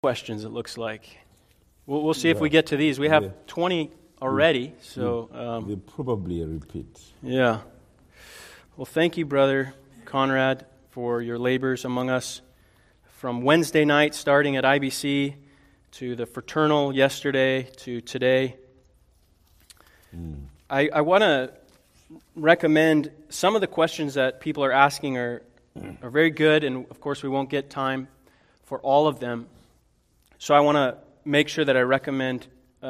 questions, it looks like. We'll see if we get to these. We have 20 already, so... They're probably a repeat. Yeah. Well, thank you, Brother Conrad, for your labors among us. From Wednesday night, starting at IBC, to the fraternal yesterday, to today. I want to recommend some of the questions that people are asking are very good, and of course we won't get time for all of them. So I want to make sure that I recommend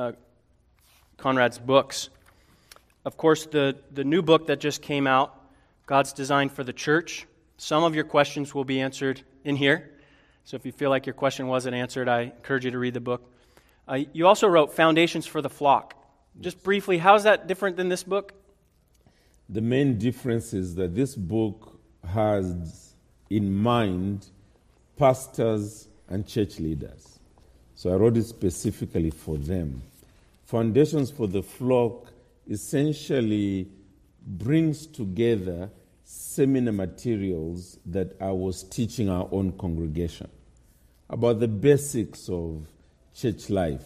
Conrad's books. Of course, the new book that just came out, God's Design for the Church. Some of your questions will be answered in here. So if you feel like your question wasn't answered, I encourage you to read the book. You also wrote Foundations for the Flock. Just briefly, how is that different than this book? The main difference is that this book has in mind pastors and church leaders. So I wrote it specifically for them. Foundations for the Flock essentially brings together seminar materials that I was teaching our own congregation about the basics of church life.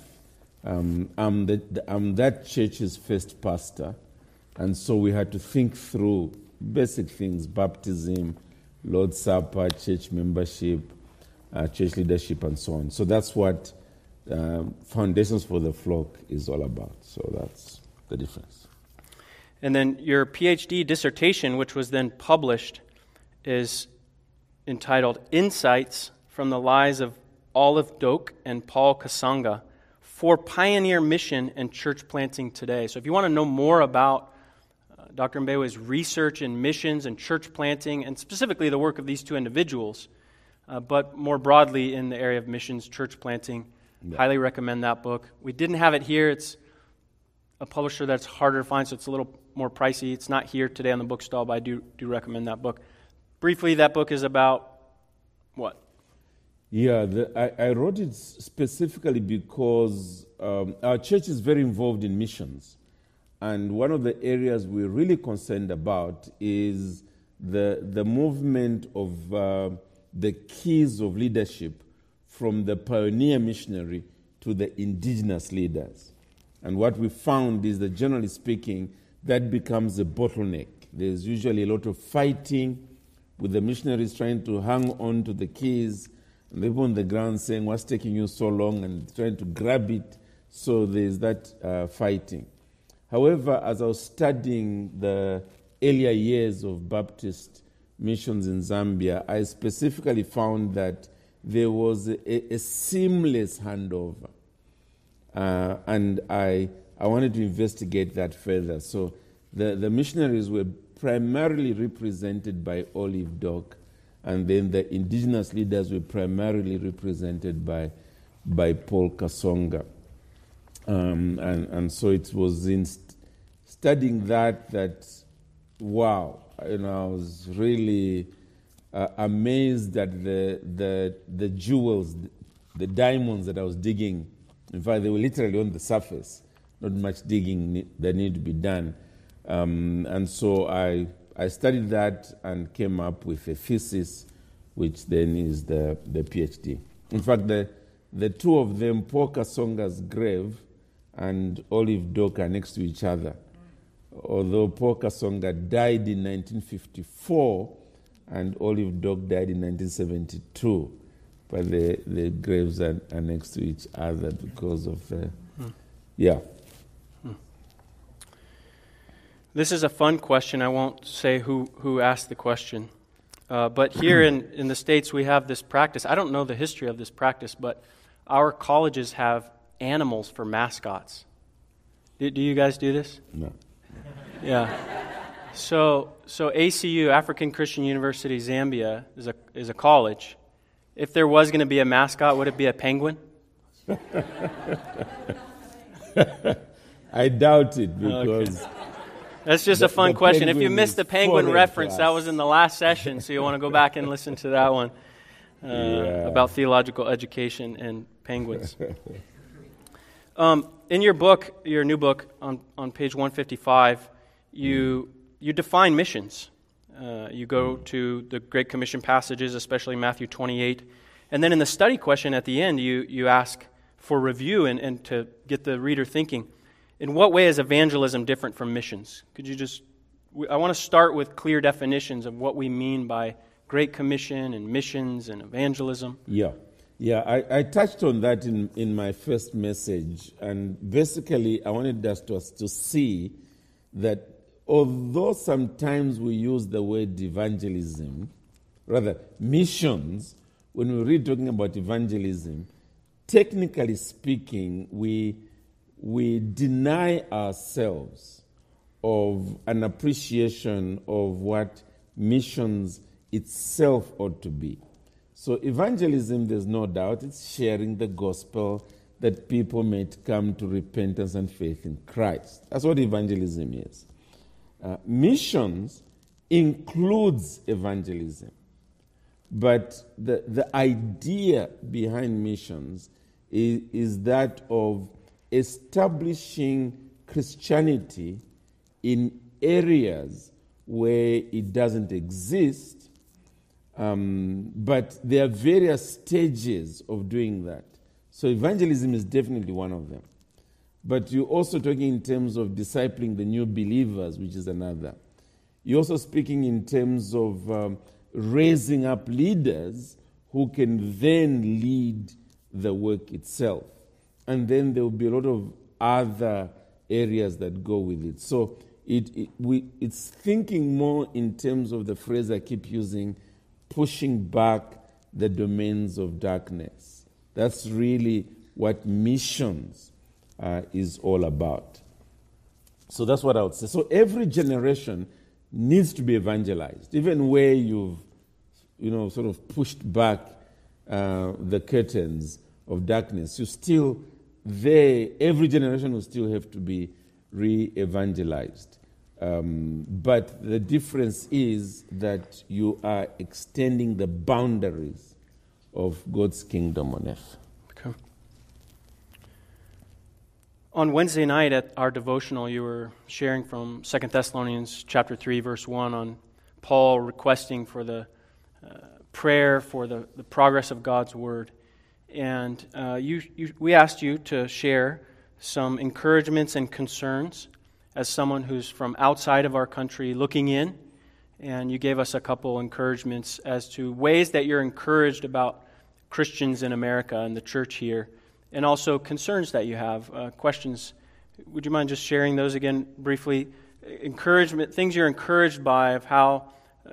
I'm that church's first pastor, and so we had to think through basic things: baptism, Lord's Supper, church membership, church leadership, and so on. So that's what Foundations for the Flock is all about. So that's the difference. And then your PhD dissertation, which was then published, is entitled Insights from the Lives of Olive Doak and Paul Kasanga for Pioneer Mission and Church Planting Today. So if you want to know more about Dr. Mbewe's research in missions and church planting, and specifically the work of these two individuals, but more broadly in the area of missions, church planting, highly recommend that book. We didn't have it here. It's a publisher that's harder to find, so it's a little more pricey. It's not here today on the bookstall, but I do recommend that book. Briefly, that book is about what? Yeah, I wrote it specifically because our church is very involved in missions. And one of the areas we're really concerned about is the movement of the keys of leadership from the pioneer missionary to the indigenous leaders. And what we found is that, generally speaking, that becomes a bottleneck. There's usually a lot of fighting with the missionaries trying to hang on to the keys, and people on the ground saying, "What's taking you so long?" and trying to grab it. So there's that fighting. However, as I was studying the earlier years of Baptist missions in Zambia, I specifically found that there was a seamless handover. And I wanted to investigate that further. So the missionaries were primarily represented by Olive Doak, and then the indigenous leaders were primarily represented by Paul Kasonga. And so it was in studying that, wow, I was really amazed at the jewels, the diamonds that I was digging. In fact, they were literally on the surface, not much digging that needed to be done. And so I studied that and came up with a thesis, which then is the PhD. In fact, the two of them, Paul Kasonga's grave and Olive Doak, are next to each other. Although Paul Kasonga died in 1954 and Olive Doak died in 1972. But the graves are next to each other because of This is a fun question. I won't say who asked the question. But here in the States, we have this practice. I don't know the history of this practice, but our colleges have animals for mascots. Do you guys do this? No. Yeah. So ACU, African Christian University Zambia, is a college. If there was going to be a mascot, would it be a penguin? I doubt it, because... Okay. That's just a fun question. If you missed the penguin reference, that was in the last session, so you want to go back and listen to that one about theological education and penguins. In your book, your new book, on page 155, you define missions. You go to the Great Commission passages, especially Matthew 28, And then in the study question at the end, you ask for review and to get the reader thinking, in what way is evangelism different from missions? Could you I want to start with clear definitions of what we mean by Great Commission and missions and evangelism. Yeah, I touched on that in my first message, and basically I wanted us to see that although sometimes we use the word evangelism, rather missions, when we're really talking about evangelism, technically speaking, we deny ourselves of an appreciation of what missions itself ought to be. So evangelism, there's no doubt, it's sharing the gospel that people may come to repentance and faith in Christ. That's what evangelism is. Missions includes evangelism. But the idea behind missions is that of establishing Christianity in areas where it doesn't exist, but there are various stages of doing that. So evangelism is definitely one of them. But you're also talking in terms of discipling the new believers, which is another. You're also speaking in terms of raising up leaders who can then lead the work itself. And then there will be a lot of other areas that go with it. So it's thinking more in terms of the phrase I keep using, pushing back the domains of darkness. That's really what missions is all about. So that's what I would say. So every generation needs to be evangelized, even where you've sort of pushed back the curtains of darkness. You still every generation will still have to be re-evangelized. But the difference is that you are extending the boundaries of God's kingdom on earth. Okay. On Wednesday night at our devotional, you were sharing from 2 Thessalonians chapter 3, verse 1 on Paul requesting for the prayer for the progress of God's Word. And we asked you to share some encouragements and concerns as someone who's from outside of our country looking in. And you gave us a couple encouragements as to ways that you're encouraged about Christians in America and the church here, and also concerns that you have, questions. Would you mind just sharing those again briefly? Encouragement, things you're encouraged by of how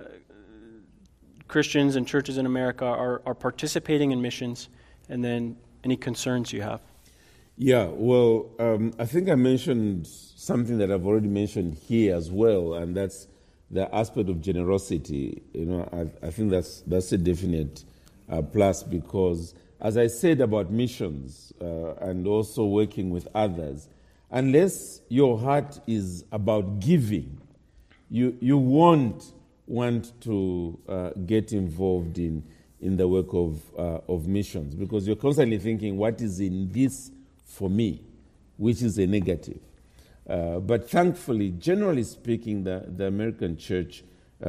Christians and churches in America are participating in missions, and then any concerns you have. Yeah, well, I think I mentioned something that I've already mentioned here as well, and that's the aspect of generosity. I think that's a definite plus, because, as I said about missions and also working with others, unless your heart is about giving, you won't want to get involved in the work of missions, because you're constantly thinking, what is in this for me, which is a negative. But thankfully, generally speaking, the American church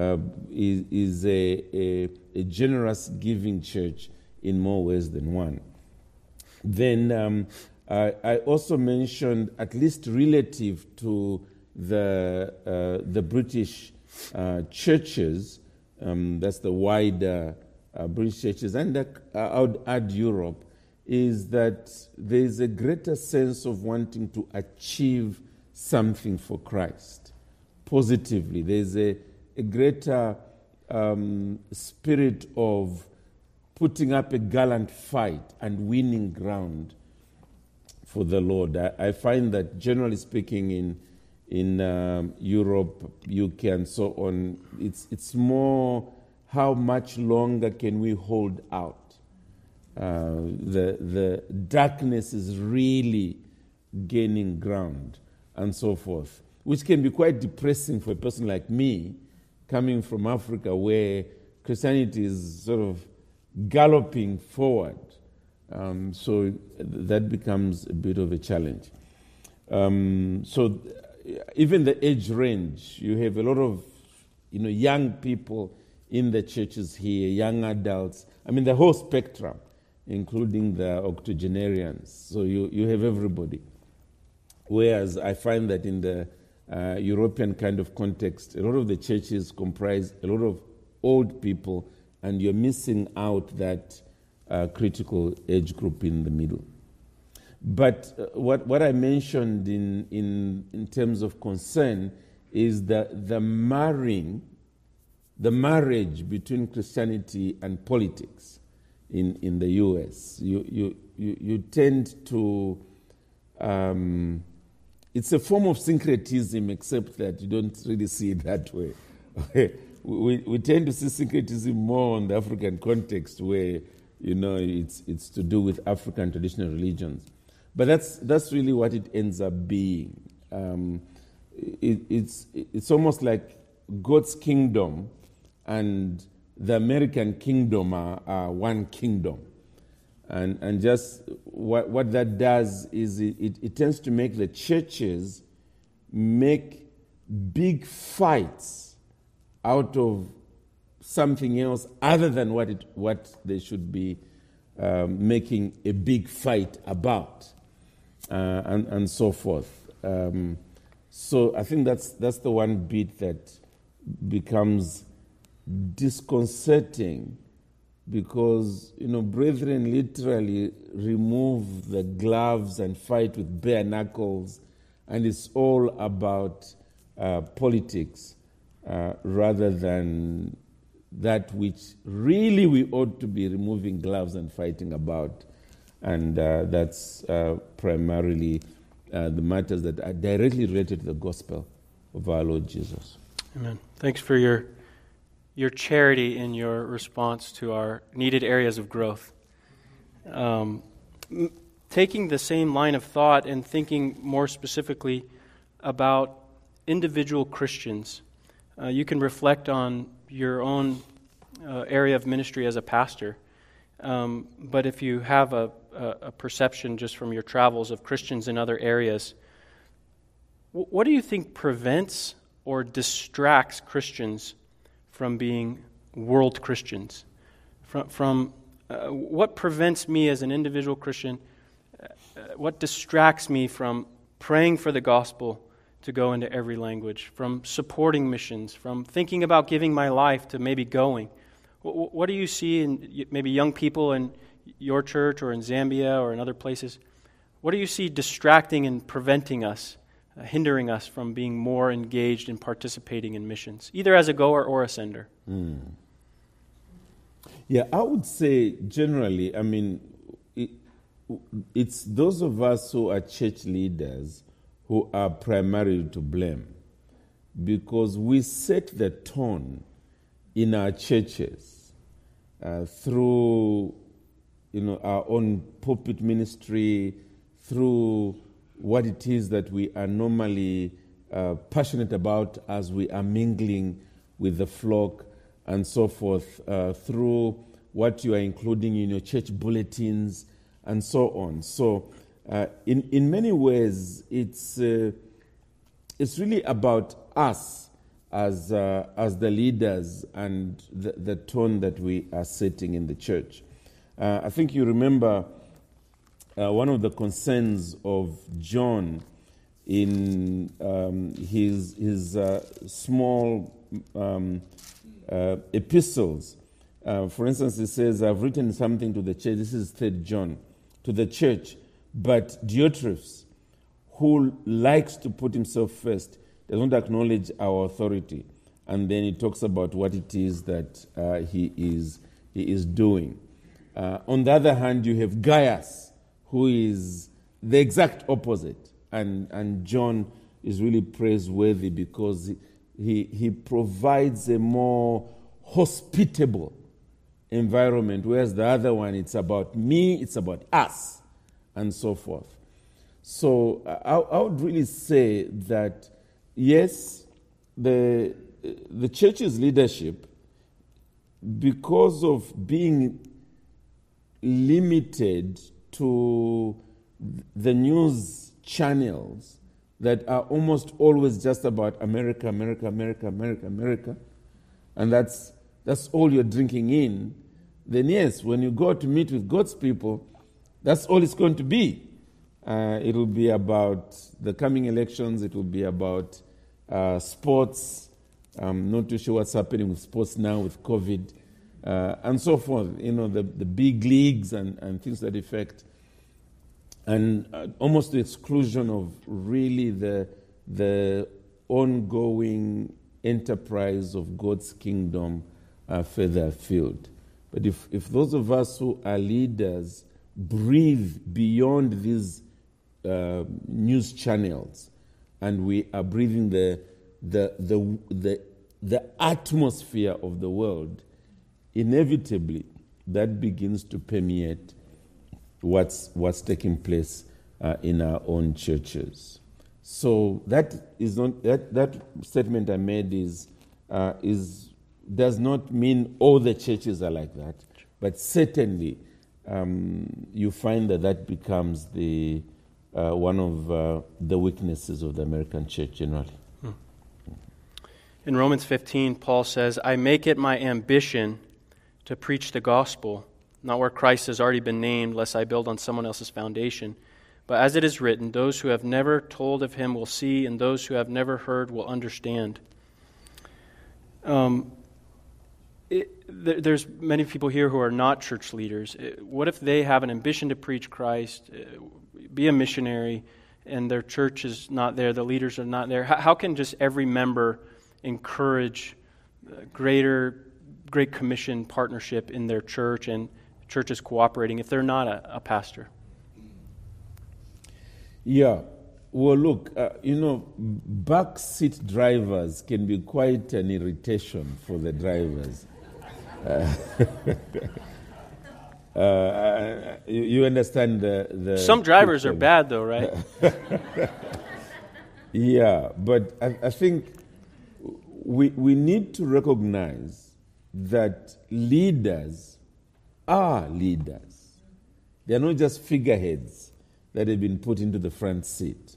is a generous giving church in more ways than one. Then I also mentioned, at least relative to the British churches, that's the wider British churches, and I would add Europe, is that there is a greater sense of wanting to achieve something for Christ positively. There's a greater spirit of putting up a gallant fight and winning ground for the Lord. I find that, generally speaking, in Europe, UK, and so on, it's more how much longer can we hold out. The darkness is really gaining ground, and so forth, which can be quite depressing for a person like me, coming from Africa, where Christianity is sort of galloping forward. So that becomes a bit of a challenge. So even the age range, you have a lot of young people in the churches here, young adults, I mean the whole spectrum, including the octogenarians. So you have everybody. Whereas I find that in the European kind of context, a lot of the churches comprise a lot of old people, and you're missing out that critical age group in the middle. But what I mentioned in terms of concern is that the marriage between Christianity and politics in the U.S. You tend to it's a form of syncretism, except that you don't really see it that way. We tend to see syncretism more in the African context, where it's to do with African traditional religions. But that's really what it ends up being. It's almost like God's kingdom and the American kingdom are one kingdom. And just what that does is it tends to make the churches make big fights out of something else other than what they should be making a big fight about, and so forth. So I think that's the one bit that becomes disconcerting, because brethren literally remove the gloves and fight with bare knuckles, and it's all about politics rather than that which really we ought to be removing gloves and fighting about, and that's primarily the matters that are directly related to the gospel of our Lord Jesus. Amen. Thanks for your charity in your response to our needed areas of growth. Taking the same line of thought and thinking more specifically about individual Christians, you can reflect on your own area of ministry as a pastor. But if you have a perception just from your travels of Christians in other areas, what do you think prevents or distracts Christians from being world Christians? From what prevents me as an individual Christian? What distracts me from praying for the gospel to go into every language, from supporting missions, from thinking about giving my life to maybe going? What do you see in maybe young people in your church or in Zambia or in other places? What do you see distracting and preventing us, hindering us from being more engaged in participating in missions, either as a goer or a sender? Yeah, I would say generally, it's those of us who are church leaders who are primarily to blame, because we set the tone in our churches through our own pulpit ministry, through what it is that we are normally passionate about as we are mingling with the flock and so forth, through what you are including in your church bulletins and so on. So in many ways, it's really about us as the leaders and the tone that we are setting in the church. I think you remember one of the concerns of John in his small epistles. For instance, he says, "I've written something to the church." This is 3 John, to the church. But Diotrephes, who likes to put himself first, does not acknowledge our authority. And then he talks about what it is that he is doing. On the other hand, you have Gaius, who is the exact opposite. And John is really praiseworthy because he provides a more hospitable environment, whereas the other one, it's about me, it's about us, and so forth. So I would really say that, yes, the church's leadership, because of being limited to the news channels that are almost always just about America, America, America, America, America, and that's that's all you're drinking in, then yes, when you go to meet with God's people, that's all it's going to be. It'll be about the coming elections. It will be about sports. I'm not too sure what's happening with sports now with COVID, and so forth. The big leagues and things to that effect. And almost the exclusion of really the ongoing enterprise of God's kingdom further afield. But if those of us who are leaders breathe beyond these news channels, and we are breathing the atmosphere of the world, inevitably that begins to permeate what's taking place in our own churches. So that is not that statement I made is does not mean all the churches are like that, but certainly you find that becomes the one of the weaknesses of the American church generally. In Romans 15, Paul says, "I make it my ambition to preach the gospel, not where Christ has already been named, lest I build on someone else's foundation. But as it is written, those who have never told of him will see, and those who have never heard will understand." There's many people here who are not church leaders. What if they have an ambition to preach Christ, be a missionary, and their church is not there, the leaders are not there? How can just every member encourage Great Commission partnership in their church and churches cooperating if they're not a pastor? Yeah. Well, look, backseat drivers can be quite an irritation for the drivers. You understand the Some drivers are bad, though, right? Yeah, but I think we need to recognize that leaders are leaders. They are not just figureheads that have been put into the front seat.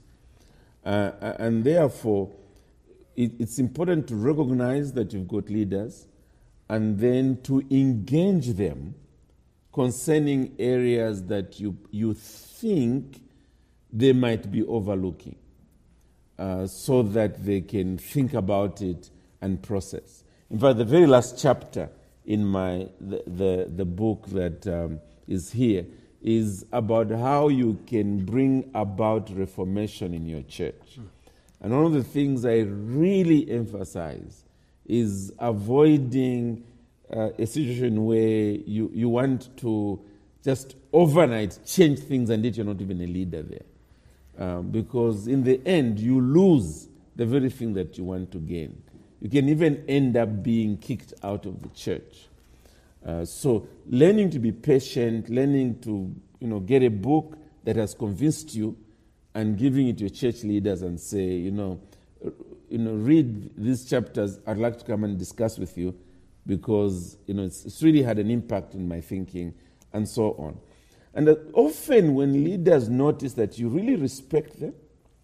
And therefore, it's important to recognize that you've got leaders and then to engage them concerning areas that you think they might be overlooking, so that they can think about it and process. In fact, the very last chapter in the book that is here is about how you can bring about reformation in your church. And one of the things I really emphasize is avoiding a situation where you want to just overnight change things and yet you're not even a leader there. Because in the end, you lose the very thing that you want to gain. You can even end up being kicked out of the church. So learning to be patient, learning to get a book that has convinced you and giving it to your church leaders and say, read these chapters, I'd like to come and discuss with you because it's really had an impact in my thinking and so on. And often when leaders notice that you really respect them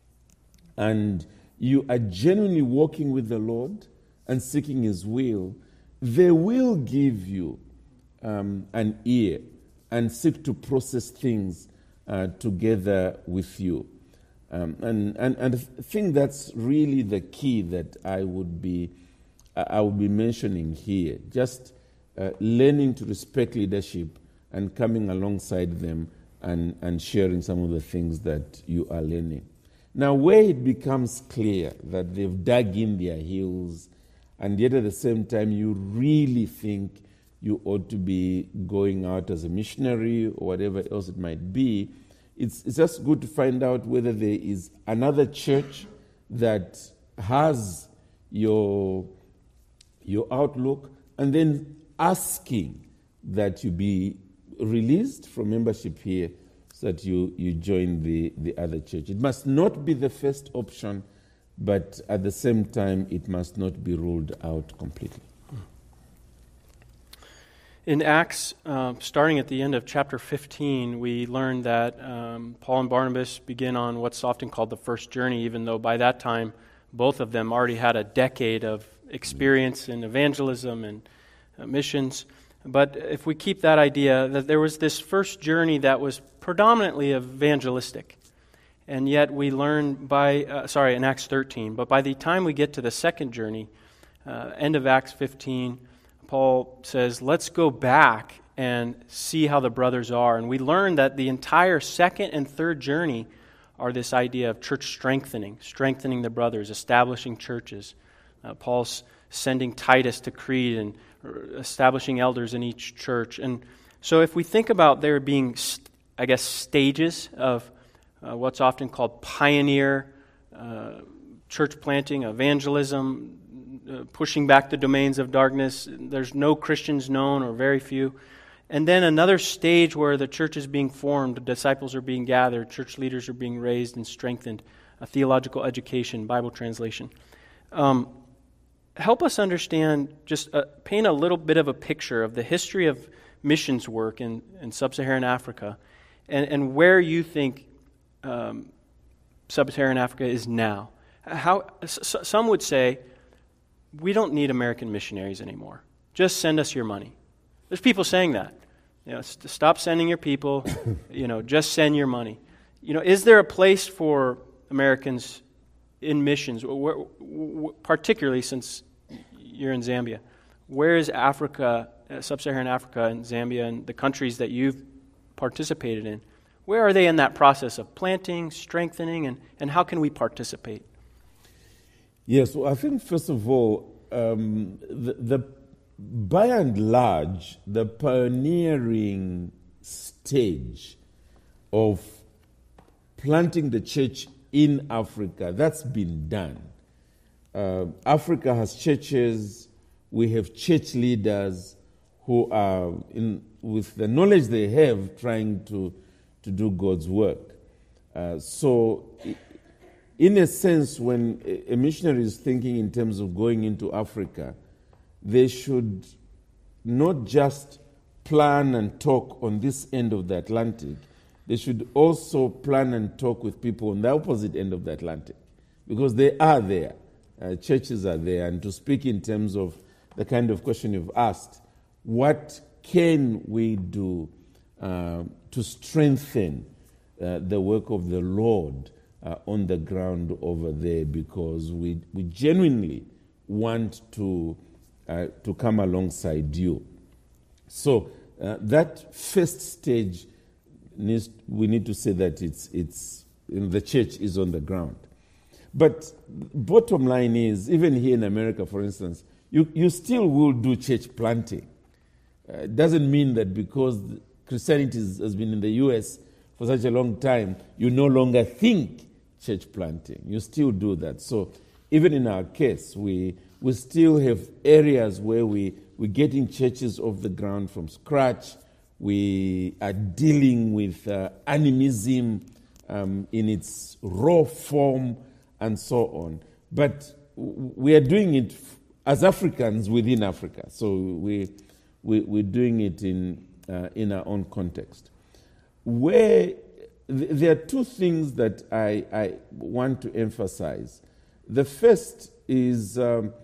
and you are genuinely walking with the Lord and seeking His will, they will give you an ear and seek to process things together with you. And I think that's really the key that I would be mentioning here. Just learning to respect leadership and coming alongside them and sharing some of the things that you are learning. Now, where it becomes clear that they've dug in their heels and yet at the same time you really think you ought to be going out as a missionary or whatever else it might be, it's just good to find out whether there is another church that has your outlook, and then asking that you be released from membership here so that you join the other church. It must not be the first option, but at the same time, it must not be ruled out completely. In Acts, starting at the end of chapter 15, we learn that Paul and Barnabas begin on what's often called the first journey, even though by that time, both of them already had a decade of experience in evangelism and missions. But if we keep that idea, that there was this first journey that was predominantly evangelistic. And yet we learn in Acts 13, but by the time we get to the second journey, end of Acts 15, Paul says, let's go back and see how the brothers are. And we learn that the entire second and third journey are this idea of church strengthening the brothers, establishing churches. Paul's sending Titus to Crete and establishing elders in each church. And so if we think about there being, stages of what's often called pioneer church planting, evangelism, pushing back the domains of darkness, there's no Christians known or very few. And then another stage where the church is being formed, disciples are being gathered, church leaders are being raised and strengthened, a theological education, Bible translation. Help us understand, just paint a little bit of a picture of the history of missions work in sub-Saharan Africa and where you think sub-Saharan Africa is now. Some would say, we don't need American missionaries anymore. Just send us your money. There's people saying that. Stop sending your people. Just send your money. Is there a place for Americans in missions, particularly since you're in Zambia? Where is Africa, sub-Saharan Africa and Zambia and the countries that you've participated in? Where are they in that process of planting, strengthening, and how can we participate? Yes, well, I think first of all, by and large, the pioneering stage of planting the church in Africa, that's been done. Africa has churches, we have church leaders who are, with the knowledge they have, trying to do God's work. So, in a sense, when a missionary is thinking in terms of going into Africa, they should not just plan and talk on this end of the Atlantic. They should also plan and talk with people on the opposite end of the Atlantic, because they are there. Churches are there. And to speak in terms of the kind of question you've asked, what can we do to strengthen the work of the Lord on the ground over there? Because we genuinely want to come alongside you. So that first stage we need to say that it's the church is on the ground. But bottom line is, even here in America, for instance, you still will do church planting. It doesn't mean that because Christianity has been in the U.S. for such a long time, you no longer think church planting. You still do that. So even in our case, we still have areas where we're getting churches off the ground from scratch. We are dealing with animism in its raw form and so on. But we are doing it as Africans within Africa. So we're doing it in our own context. Where there are two things that I want to emphasize. The first is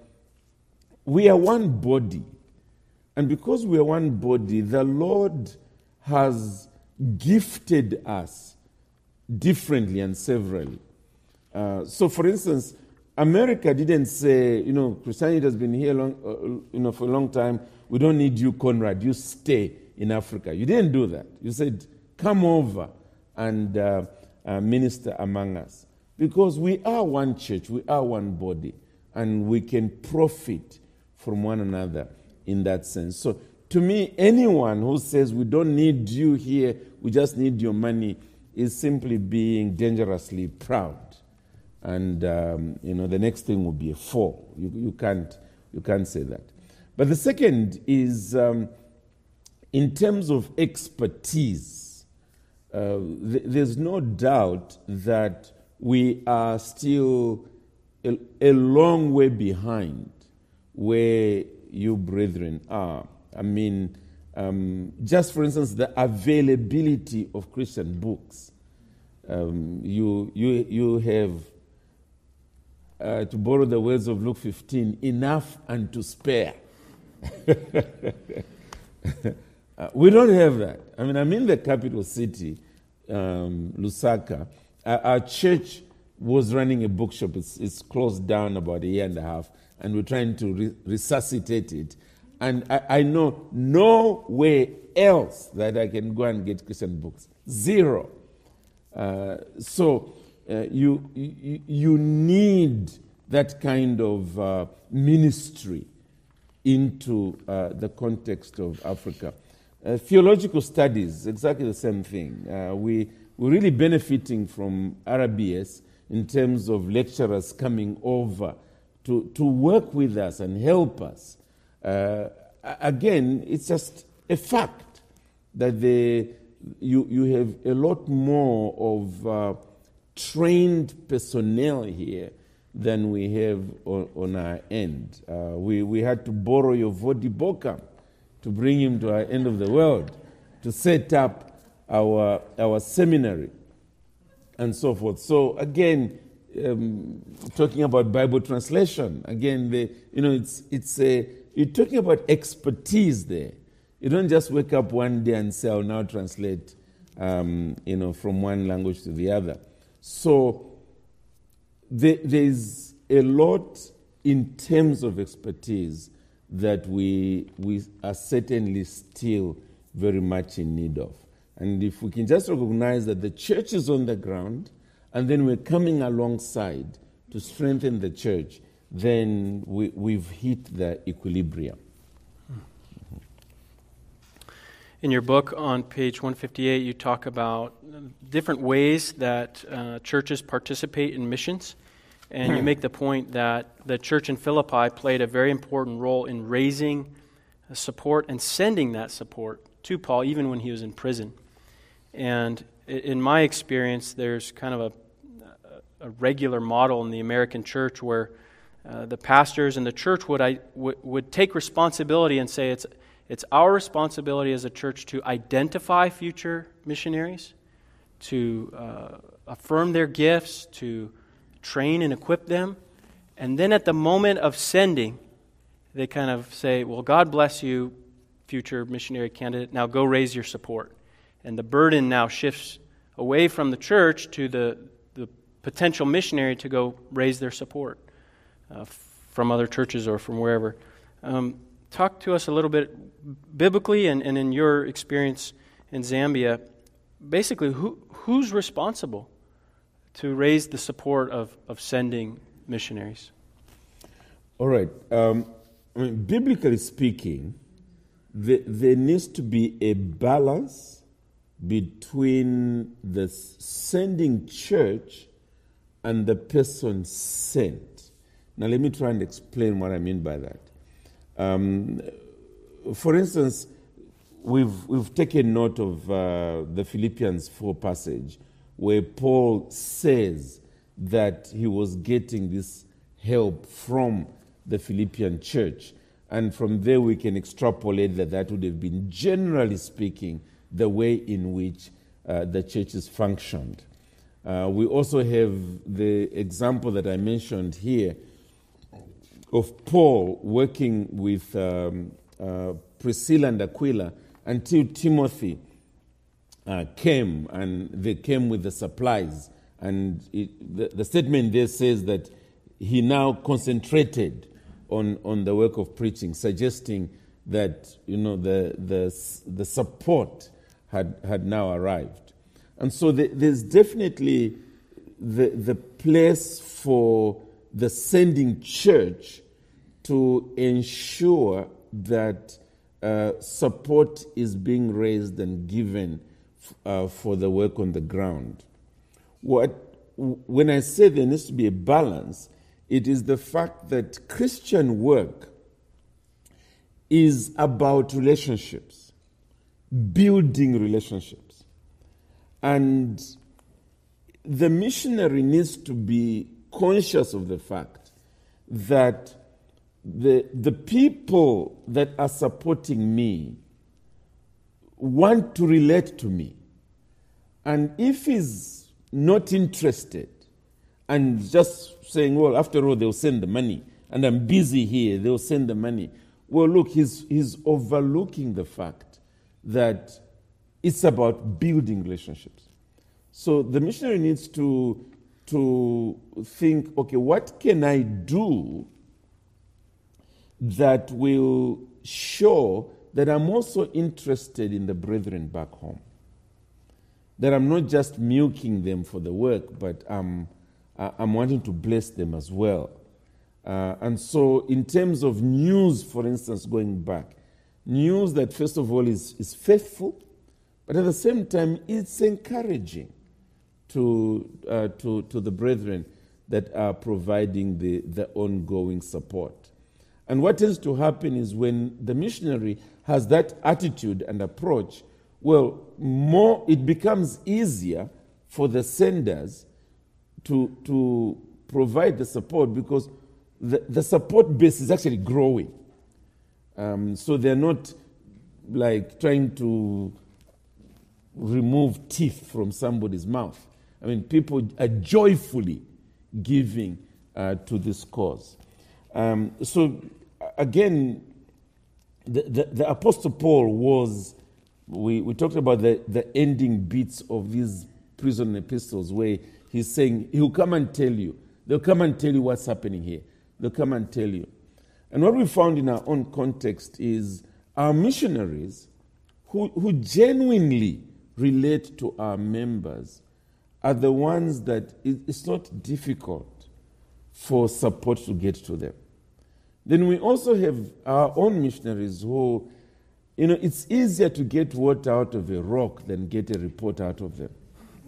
we are one body. And because we are one body, the Lord has gifted us differently and severally. So, for instance, America didn't say, Christianity has been here for a long time. We don't need you, Conrad. You stay in Africa. You didn't do that. You said, come over and minister among us. Because we are one church, we are one body, and we can profit from one another in that sense. So, to me, anyone who says we don't need you here, we just need your money, is simply being dangerously proud. And the next thing will be a fall. You can't say that. But the second is in terms of expertise. There's no doubt that we are still a long way behind where you brethren are. I mean, just for instance, the availability of Christian books. You have, to borrow the words of Luke 15, enough and to spare. We don't have that. I mean, I'm in the capital city, Lusaka. Our church was running a bookshop. It's closed down about a year and a half, and we're trying to resuscitate it. And I know nowhere else that I can go and get Christian books. Zero. So you need that kind of ministry into the context of Africa. Theological studies, exactly the same thing. We're really benefiting from RBS in terms of lecturers coming over to work with us and help us. Again, it's just a fact that you have a lot more of trained personnel here than we have on our end. We had to borrow your Vodi Boka to bring him to our end of the world to set up our seminary and so forth. So again, talking about Bible translation, again, you're talking about expertise there. You don't just wake up one day and say, I'll now translate, from one language to the other. So there's a lot in terms of expertise that we are certainly still very much in need of. And if we can just recognize that the church is on the ground, and then we're coming alongside to strengthen the church, then we've hit the equilibrium. In your book on page 158, you talk about different ways that churches participate in missions. And you make the point that the church in Philippi played a very important role in raising support and sending that support to Paul, even when he was in prison. And in my experience, there's kind of a regular model in the American church where the pastors and the church would take responsibility and say it's our responsibility as a church to identify future missionaries, to affirm their gifts, to train and equip them, and then at the moment of sending, they kind of say, well, God bless you, future missionary candidate, now go raise your support. And the burden now shifts away from the church to the potential missionary to go raise their support from other churches or from wherever. Talk to us a little bit biblically and in your experience in Zambia, basically who's responsible to raise the support of sending missionaries? All right. Biblically speaking, there needs to be a balance between the sending church and the person sent. Now, let me try and explain what I mean by that. For instance, we've taken note of the Philippians 4 passage, where Paul says that he was getting this help from the Philippian church. And from there we can extrapolate that would have been, generally speaking, the way in which the churches functioned. We also have the example that I mentioned here of Paul working with Priscilla and Aquila until Timothy came, and they came with the supplies. And the statement there says that he now concentrated on the work of preaching, suggesting that the support had now arrived. And so there's definitely the place for the sending church to ensure that support is being raised and given for the work on the ground. When I say there needs to be a balance, it is the fact that Christian work is about relationships, building relationships. And the missionary needs to be conscious of the fact that the people that are supporting me want to relate to me. And if he's not interested and just saying, well, after all, they'll send the money, and I'm busy here, they'll send the money, Well, look, he's overlooking the fact that it's about building relationships. So the missionary needs to think, okay, what can I do that will show that I'm also interested in the brethren back home? That I'm not just milking them for the work, but I'm wanting to bless them as well. And so in terms of news, for instance, going back, news that first of all is faithful, but at the same time it's encouraging to the brethren that are providing the ongoing support. And what tends to happen is when the missionary has that attitude and approach, well, it becomes easier for the senders to provide the support, because the support base is actually growing. So they're not like trying to remove teeth from somebody's mouth. I mean, people are joyfully giving to this cause. So again, the Apostle Paul was, we talked about the ending bits of these prison epistles where he's saying, he'll come and tell you. They'll come and tell you what's happening here. They'll come and tell you. And what we found in our own context is our missionaries who genuinely relate to our members are the ones that it's not difficult for support to get to them. Then we also have our own missionaries who, it's easier to get water out of a rock than get a report out of them.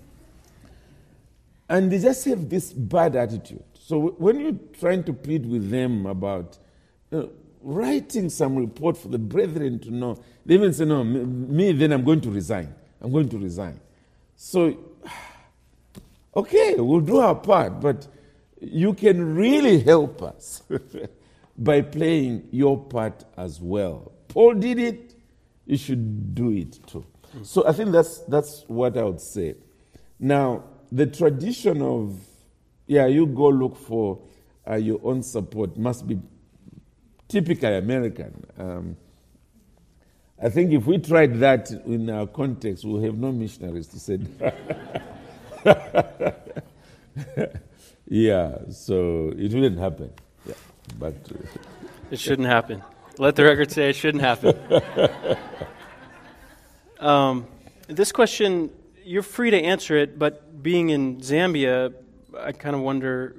And they just have this bad attitude. So when you're trying to plead with them about writing some report for the brethren to know, they even say, no, me, then I'm going to resign. I'm going to resign. So, okay, we'll do our part, but you can really help us by playing your part as well. Paul did it, you should do it too. So I think that's what I would say. Now, the tradition of, you go look for your own support must be typically American. I think if we tried that in our context, we'll have no missionaries to send. So it wouldn't happen. Yeah, but it shouldn't happen. Let the record say it shouldn't happen. This question, you're free to answer it, but being in Zambia, I kind of wonder,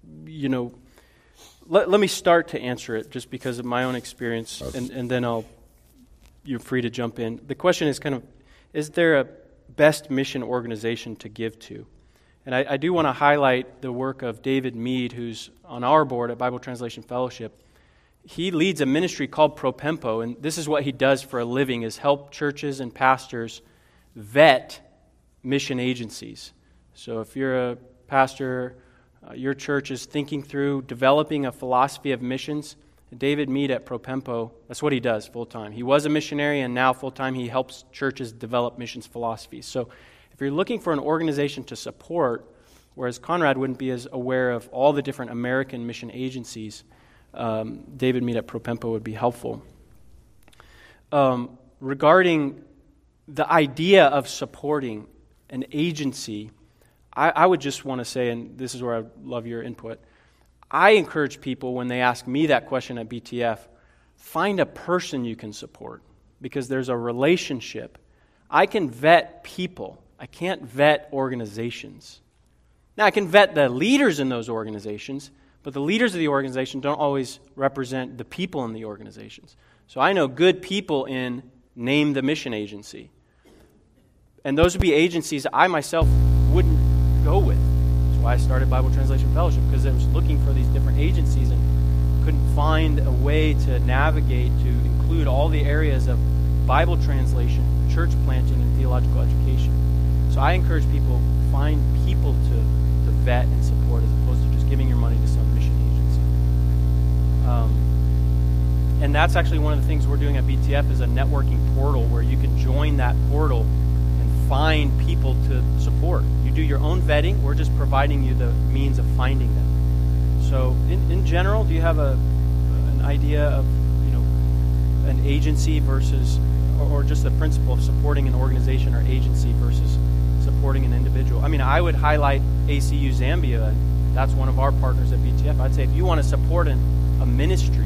let me start to answer it just because of my own experience, and then you're free to jump in. The question is is there a best mission organization to give to? And I do want to highlight the work of David Mead, who's on our board at Bible Translation Fellowship. He leads a ministry called Propempo, and this is what he does for a living, is help churches and pastors vet mission agencies. So if you're a pastor, your church is thinking through developing a philosophy of missions, David Mead at Propempo, that's what he does full-time. He was a missionary, and now full-time he helps churches develop missions philosophies. So if you're looking for an organization to support, whereas Conrad wouldn't be as aware of all the different American mission agencies, David Mead at Propempo would be helpful. Regarding the idea of supporting an agency, I would just want to say, and this is where I love your input, I encourage people when they ask me that question at BTF, find a person you can support, because there's a relationship. I can vet people. I can't vet organizations. Now, I can vet the leaders in those organizations, but the leaders of the organization don't always represent the people in the organizations. So I know good people in Name the Mission Agency. And those would be agencies I myself wouldn't go with. That's why I started Bible Translation Fellowship, because I was looking for these different agencies and couldn't find a way to navigate to include all the areas of Bible translation, church planting, and theological education. So I encourage people, find people to vet and support as opposed to just giving your money to some mission agency. And that's actually one of the things we're doing at BTF is a networking portal where you can join that portal and find people to support. You do your own vetting. We're just providing you the means of finding them. So in general, do you have an idea of an agency versus, or just the principle of supporting an organization or agency versus supporting an individual. I mean, I would highlight ACU Zambia, and that's one of our partners at BTF. I'd say if you want to support a ministry,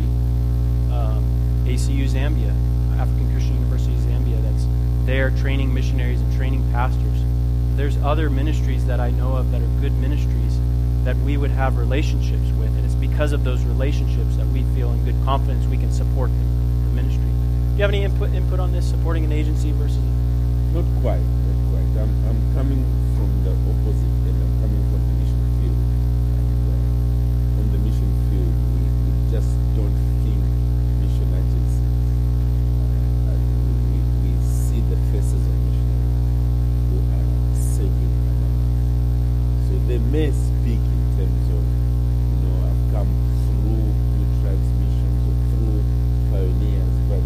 ACU Zambia, African Christian University Zambia, that's there training missionaries and training pastors. There's other ministries that I know of that are good ministries that we would have relationships with, and it's because of those relationships that we feel in good confidence we can support the ministry. Do you have any input on this, supporting an agency versus? Not quite. I'm coming from the opposite end. I'm coming from the mission field. And on the mission field, we just don't think mission agencies. We see the faces of missionaries who are saving others. So they may speak in terms of, I've come through New Tribes missions or through pioneers, but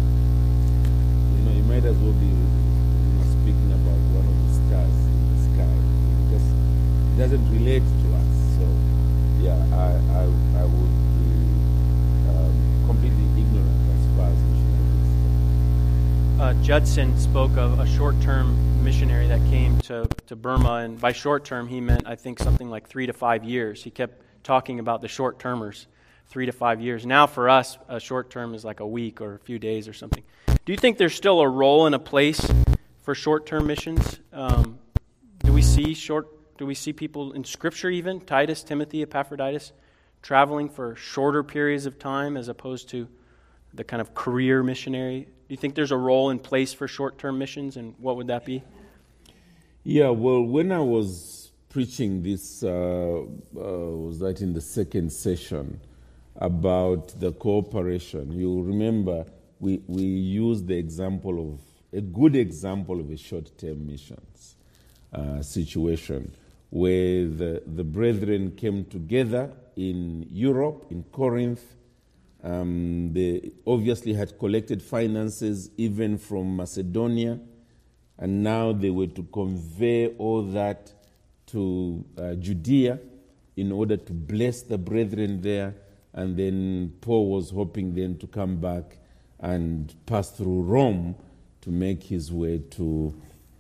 you might as well be speaking about one of the stars in the sky. It doesn't relate to us. So, yeah, I would be completely ignorant as far as missionaries. Judson spoke of a short-term missionary that came to Burma, and by short-term he meant, I think, something like 3 to 5 years. He kept talking about the short-termers, 3 to 5 years. Now for us, a short-term is like a week or a few days or something. Do you think there's still a role and a place for short-term missions? Do we see people in Scripture even, Titus, Timothy, Epaphroditus, traveling for shorter periods of time as opposed to the kind of career missionary? Do you think there's a role and place for short-term missions, and what would that be? Yeah, well, when I was preaching this, was that in the second session, about the cooperation, you remember we used the example of, a good example of a short-term missions situation where the brethren came together in Europe, in Corinth. They obviously had collected finances even from Macedonia, and now they were to convey all that to Judea in order to bless the brethren there, and then Paul was hoping then to come back and pass through Rome to make his way to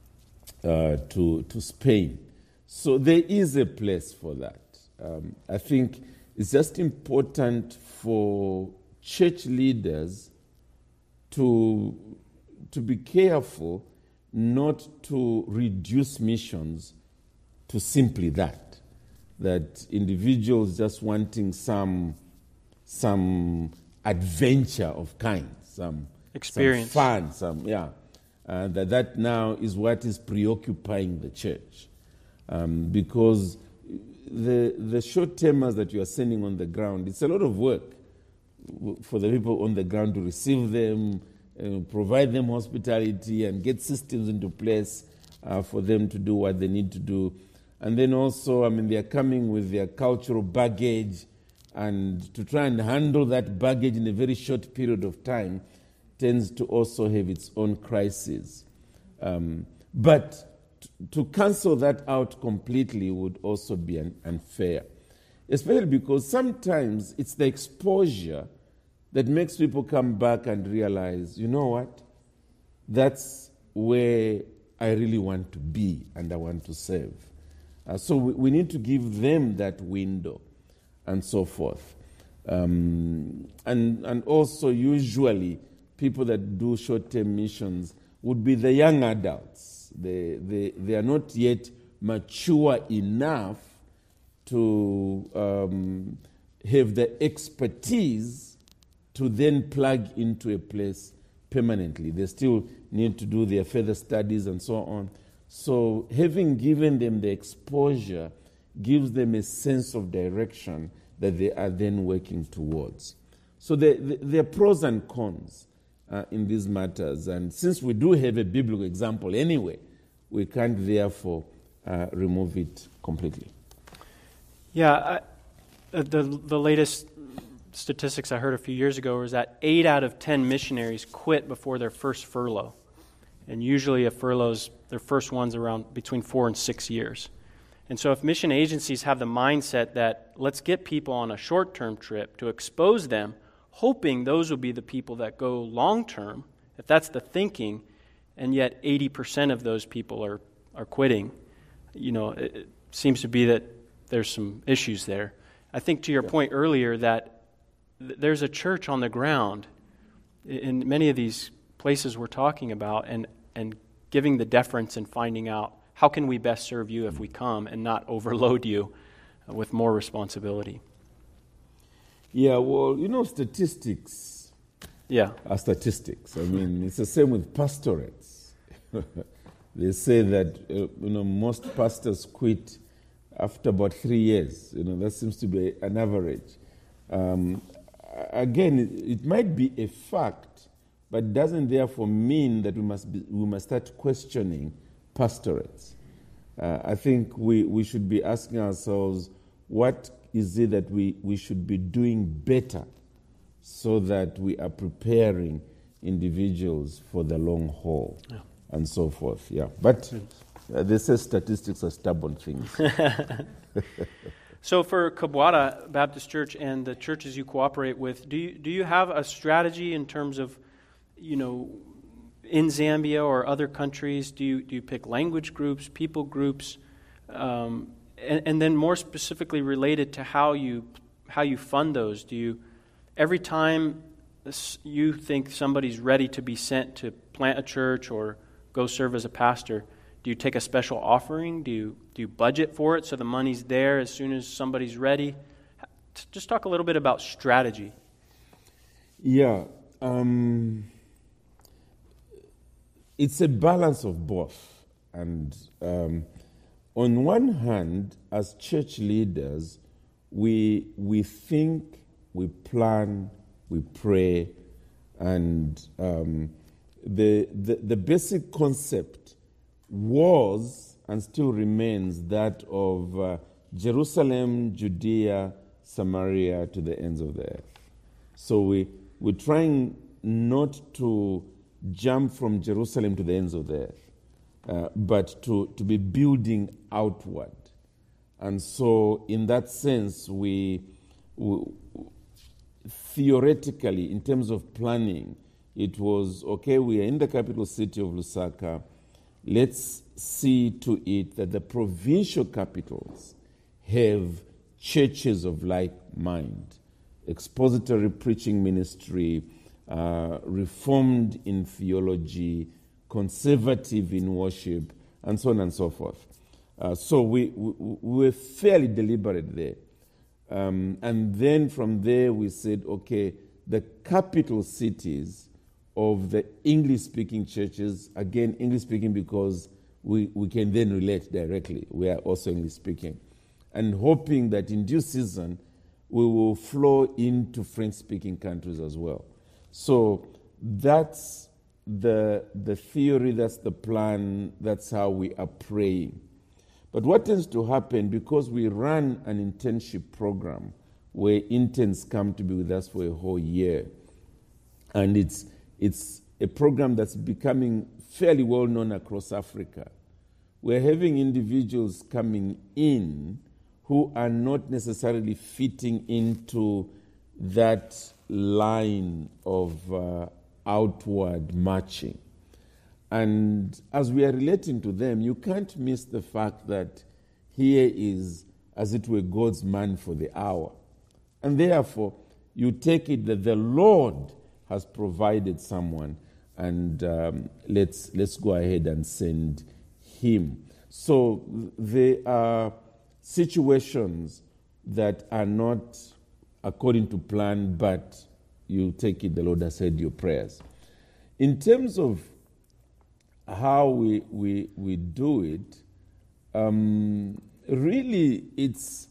Spain. So there is a place for that. I think it's just important for church leaders to be careful not to reduce missions to simply that individuals just wanting some adventure of kind, some experience, some fun, that now is what is preoccupying the church, because the short-termers that you are sending on the ground, it's a lot of work for the people on the ground to receive them, provide them hospitality, and get systems into place for them to do what they need to do. And then also, they are coming with their cultural baggage, and to try and handle that baggage in a very short period of time tends to also have its own crises. But to cancel that out completely would also be unfair, especially because sometimes it's the exposure that makes people come back and realize, you know what, that's where I really want to be and I want to serve. So we need to give them that window and so forth. And also usually people that do short-term missions would be the young adults. They are not yet mature enough to have the expertise to then plug into a place permanently. They still need to do their further studies and so on. So having given them the exposure gives them a sense of direction that they are then working towards. So there are pros and cons in these matters. And since we do have a biblical example anyway, we can't therefore remove it completely. Yeah, the latest statistics I heard a few years ago was that 8 out of 10 missionaries quit before their first furlough. And usually a furlough's, their first one's around between 4 and 6 years. And so if mission agencies have the mindset that let's get people on a short-term trip to expose them, hoping those will be the people that go long term, if that's the thinking, and yet 80% of those people are quitting. It seems to be that there's some issues there. I think to your point earlier that there's a church on the ground in many of these places we're talking about, and giving the deference and finding out how can we best serve you if we come and not overload you with more responsibility. Yeah, well, statistics are statistics. I mean, it's the same with pastorates. They say that, most pastors quit after about 3 years. That seems to be an average. Again, it might be a fact, but doesn't therefore mean that we must start questioning pastorates. I think we should be asking ourselves, what is it that we should be doing better so that we are preparing individuals for the long haul and so forth. Yeah, but they say statistics are stubborn things. So for Kabwata Baptist Church and the churches you cooperate with, do you have a strategy in terms of, in Zambia or other countries? Do you pick language groups, people groups, and then more specifically related to how you fund those? Do you, every time you think somebody's ready to be sent to plant a church or go serve as a pastor, do you take a special offering? Do you budget for it so the money's there as soon as somebody's ready? Just talk a little bit about strategy. Yeah. It's a balance of both. And on one hand, as church leaders, we think, we plan, we pray, and the basic concept was and still remains that of Jerusalem, Judea, Samaria to the ends of the earth. So we're trying not to jump from Jerusalem to the ends of the earth, but to be building outward. And so in that sense, we theoretically, in terms of planning, it was, okay, we are in the capital city of Lusaka. Let's see to it that the provincial capitals have churches of like mind, expository preaching ministry, reformed in theology, conservative in worship, and so on and so forth. So we were fairly deliberate there. And then from there we said, okay, the capital cities of the English-speaking churches, again, English-speaking because we can then relate directly. We are also English-speaking. And hoping that in due season, we will flow into French-speaking countries as well. So that's the theory, that's the plan, that's how we are praying. But what tends to happen, because we run an internship program where interns come to be with us for a whole year, and it's a program that's becoming fairly well known across Africa. We're having individuals coming in who are not necessarily fitting into that line of outward marching. And as we are relating to them, you can't miss the fact that here is, as it were, God's man for the hour. And therefore, you take it that the Lord has provided someone, and let's go ahead and send him. So there are situations that are not according to plan, but you take it the Lord has said your prayers. In terms of how we do it, really it's,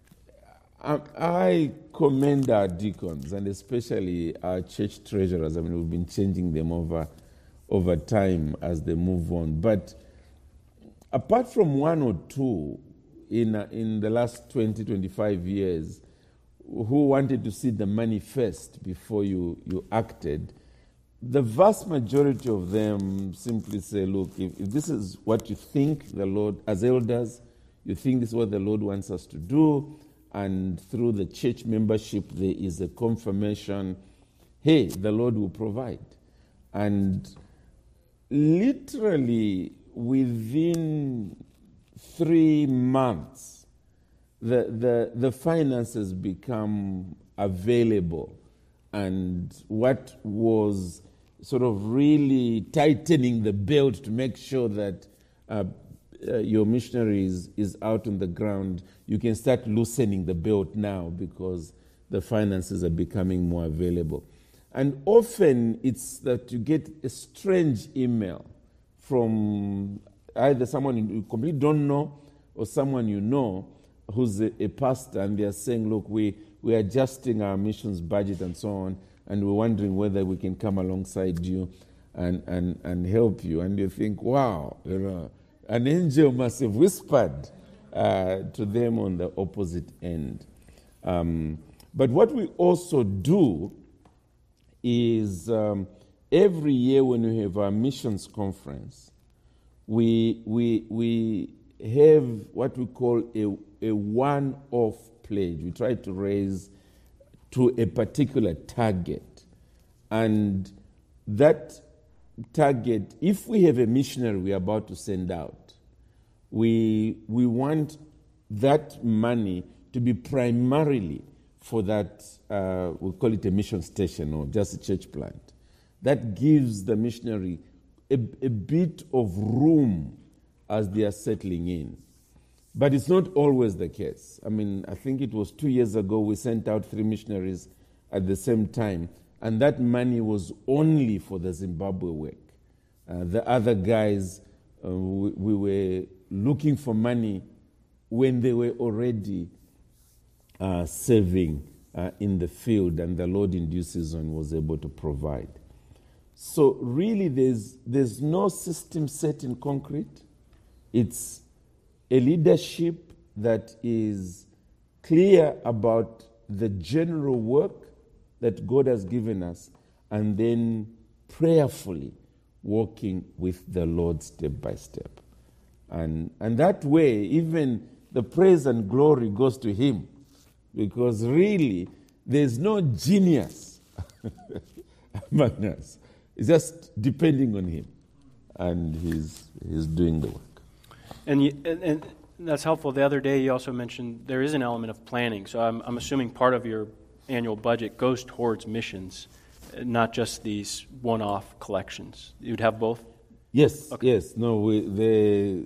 I commend our deacons and especially our church treasurers. I mean, we've been changing them over time as they move on. But apart from one or two in the last 20, 25 years who wanted to see the money first before you acted, the vast majority of them simply say, look, if this is what you think the Lord, as elders, you think this is what the Lord wants us to do, and through the church membership there is a confirmation hey, the Lord will provide. And literally within 3 months, the finances become available. And what was sort of really tightening the belt to make sure that your missionary is out on the ground, you can start loosening the belt now because the finances are becoming more available. And often it's that you get a strange email from either someone you completely don't know or someone you know who's a pastor, and they're saying, look, we're adjusting our missions budget and so on, and we're wondering whether we can come alongside you and help you. And you think, wow, an angel must have whispered to them on the opposite end. But what we also do is every year when we have our missions conference, we have what we call a one-off pledge. We try to raise to a particular target. And that target, if we have a missionary we're about to send out, we want that money to be primarily for that, we call it a mission station or just a church plant. That gives the missionary a bit of room as they are settling in. But it's not always the case. I mean, I think it was 2 years ago we sent out 3 missionaries at the same time, and that money was only for the Zimbabwe work. The other guys, we were looking for money when they were already serving in the field, and the Lord in due season was able to provide. So really there's no system set in concrete. It's a leadership that is clear about the general work that God has given us, and then prayerfully walking with the Lord step by step. And that way, even the praise and glory goes to Him, because really, there's no genius among us. It's just depending on Him, and He's doing the work. And that's helpful. The other day you also mentioned there is an element of planning. So I'm assuming part of your annual budget goes towards missions, not just these one-off collections. You'd have both? Yes, okay. Yes. No, in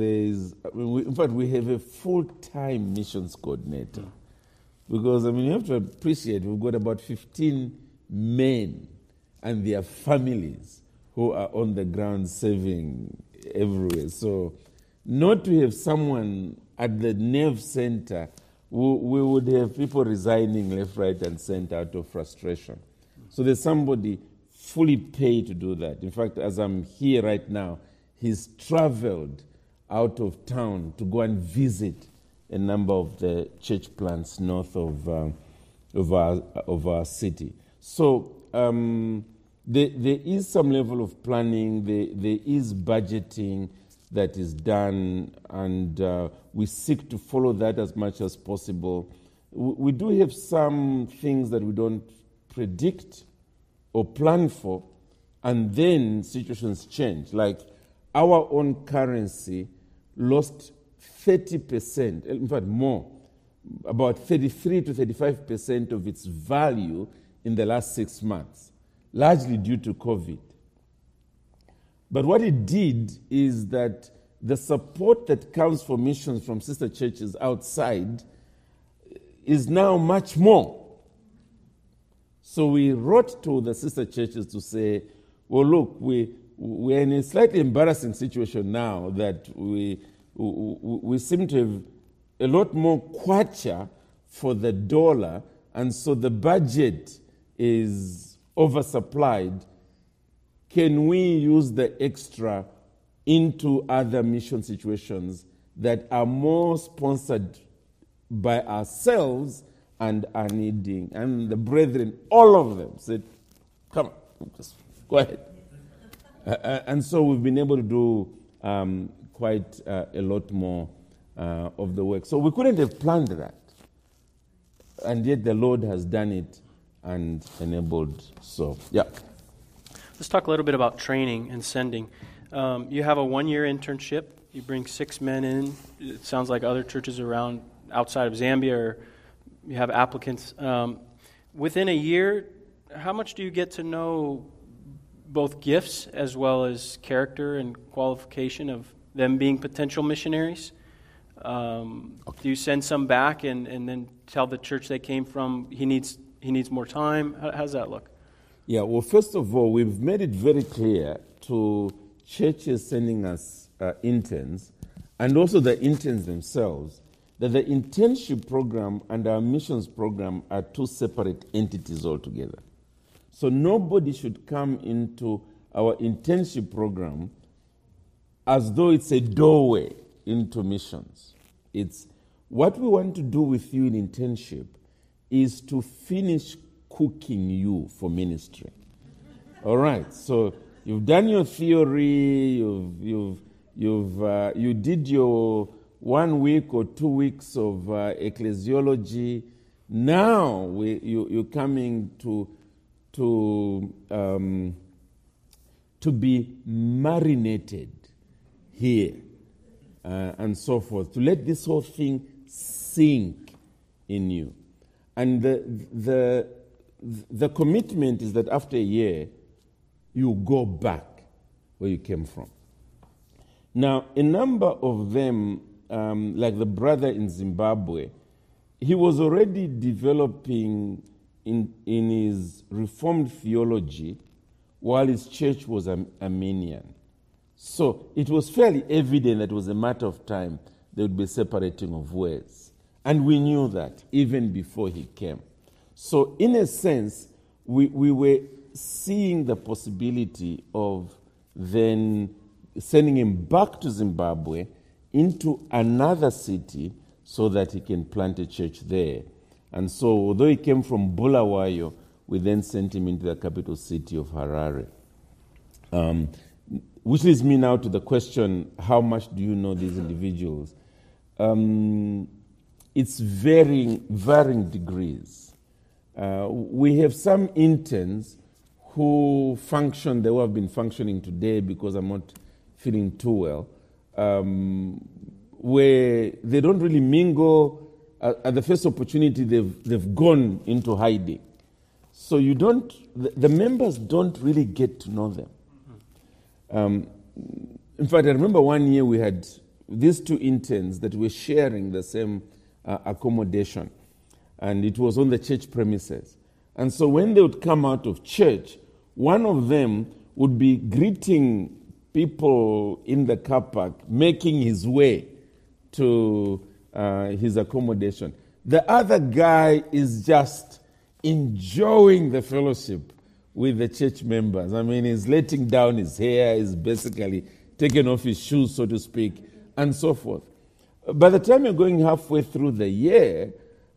fact, we have a full-time missions coordinator. Because, I mean, you have to appreciate we've got about 15 men and their families who are on the ground serving everywhere. So not to have someone at the nerve center, we would have people resigning left, right, and center out of frustration. So there's somebody fully paid to do that. In fact, as I'm here right now, he's traveled out of town to go and visit a number of the church plants north of our city. So there is some level of planning, there is budgeting that is done, and we seek to follow that as much as possible. We do have some things that we don't predict or plan for, and then situations change. Like our own currency lost 30%, in fact more, about 33 to 35% of its value in the last 6 months, largely due to COVID. But what it did is that the support that comes for missions from sister churches outside is now much more. So we wrote to the sister churches to say, well, look, we're in a slightly embarrassing situation now that we seem to have a lot more kwacha for the dollar, and so the budget is oversupplied. Can we use the extra into other mission situations that are more sponsored by ourselves and are needing? And the brethren, all of them, said, come on, just go ahead. And so we've been able to do quite a lot more of the work. So we couldn't have planned that. And yet the Lord has done it and enabled so. Yeah. Let's talk a little bit about training and sending. You have a 1-year internship. You bring 6 men in. It sounds like other churches around outside of Zambia, or you have applicants. Within a year, how much do you get to know both gifts as well as character and qualification of them being potential missionaries? Do you send some back and then tell the church they came from he needs more time? How does that look? Yeah, well, first of all, we've made it very clear to churches sending us interns, and also the interns themselves, that the internship program and our missions program are 2 separate entities altogether. So nobody should come into our internship program as though it's a doorway into missions. It's what we want to do with you in internship is to finish cooking you for ministry. All right, so you've done your theory, you did your 1 week or 2 weeks of ecclesiology. Now you're coming to be marinated here and so forth, to let this whole thing sink in you. And the commitment is that after a year, you go back where you came from. Now, a number of them, like the brother in Zimbabwe, he was already developing in his Reformed theology while his church was Armenian. So it was fairly evident that it was a matter of time there would be separating of ways. And we knew that even before he came. So in a sense, we were seeing the possibility of then sending him back to Zimbabwe into another city so that he can plant a church there. And so although he came from Bulawayo, we then sent him into the capital city of Harare. Which leads me now to the question, how much do you know these individuals? It's varying degrees. We have some interns who function the way I've been functioning today because I'm not feeling too well, where they don't really mingle. At the first opportunity, they've gone into hiding. So the members don't really get to know them. In fact, I remember one year we had these 2 interns that were sharing the same accommodation, and it was on the church premises. And so when they would come out of church, one of them would be greeting people in the car park, making his way to his accommodation. The other guy is just enjoying the fellowship with the church members. I mean, he's letting down his hair, he's basically taking off his shoes, so to speak, and so forth. By the time you're going halfway through the year,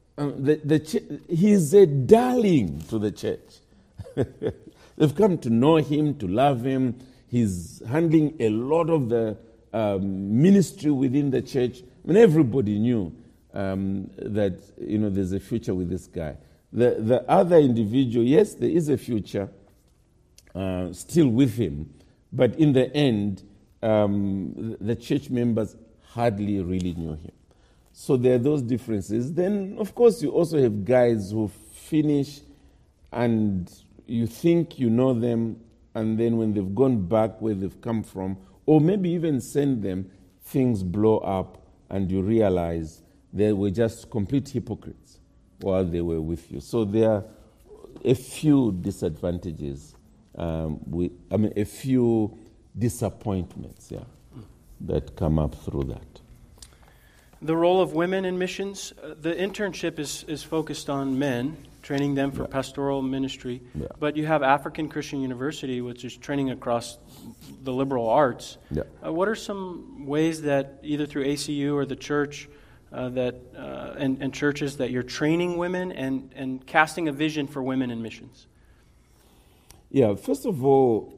he's a darling to the church. They've come to know him, to love him. He's handling a lot of the ministry within the church. I mean, everybody knew that there's a future with this guy. The other individual, yes, there is a future still with him, but in the end, the church members hardly really knew him. So there are those differences. Then, of course, you also have guys who finish and you think you know them, and then when they've gone back where they've come from, or maybe even send them, things blow up and you realize they were just complete hypocrites while they were with you. So there are a few disadvantages, a few disappointments, that come up through that. The role of women in missions, the internship is focused on men, training them for pastoral ministry. Yeah. But you have African Christian University, which is training across the liberal arts. Yeah. What are some ways that either through ACU or the church and churches that you're training women and casting a vision for women in missions? Yeah, first of all,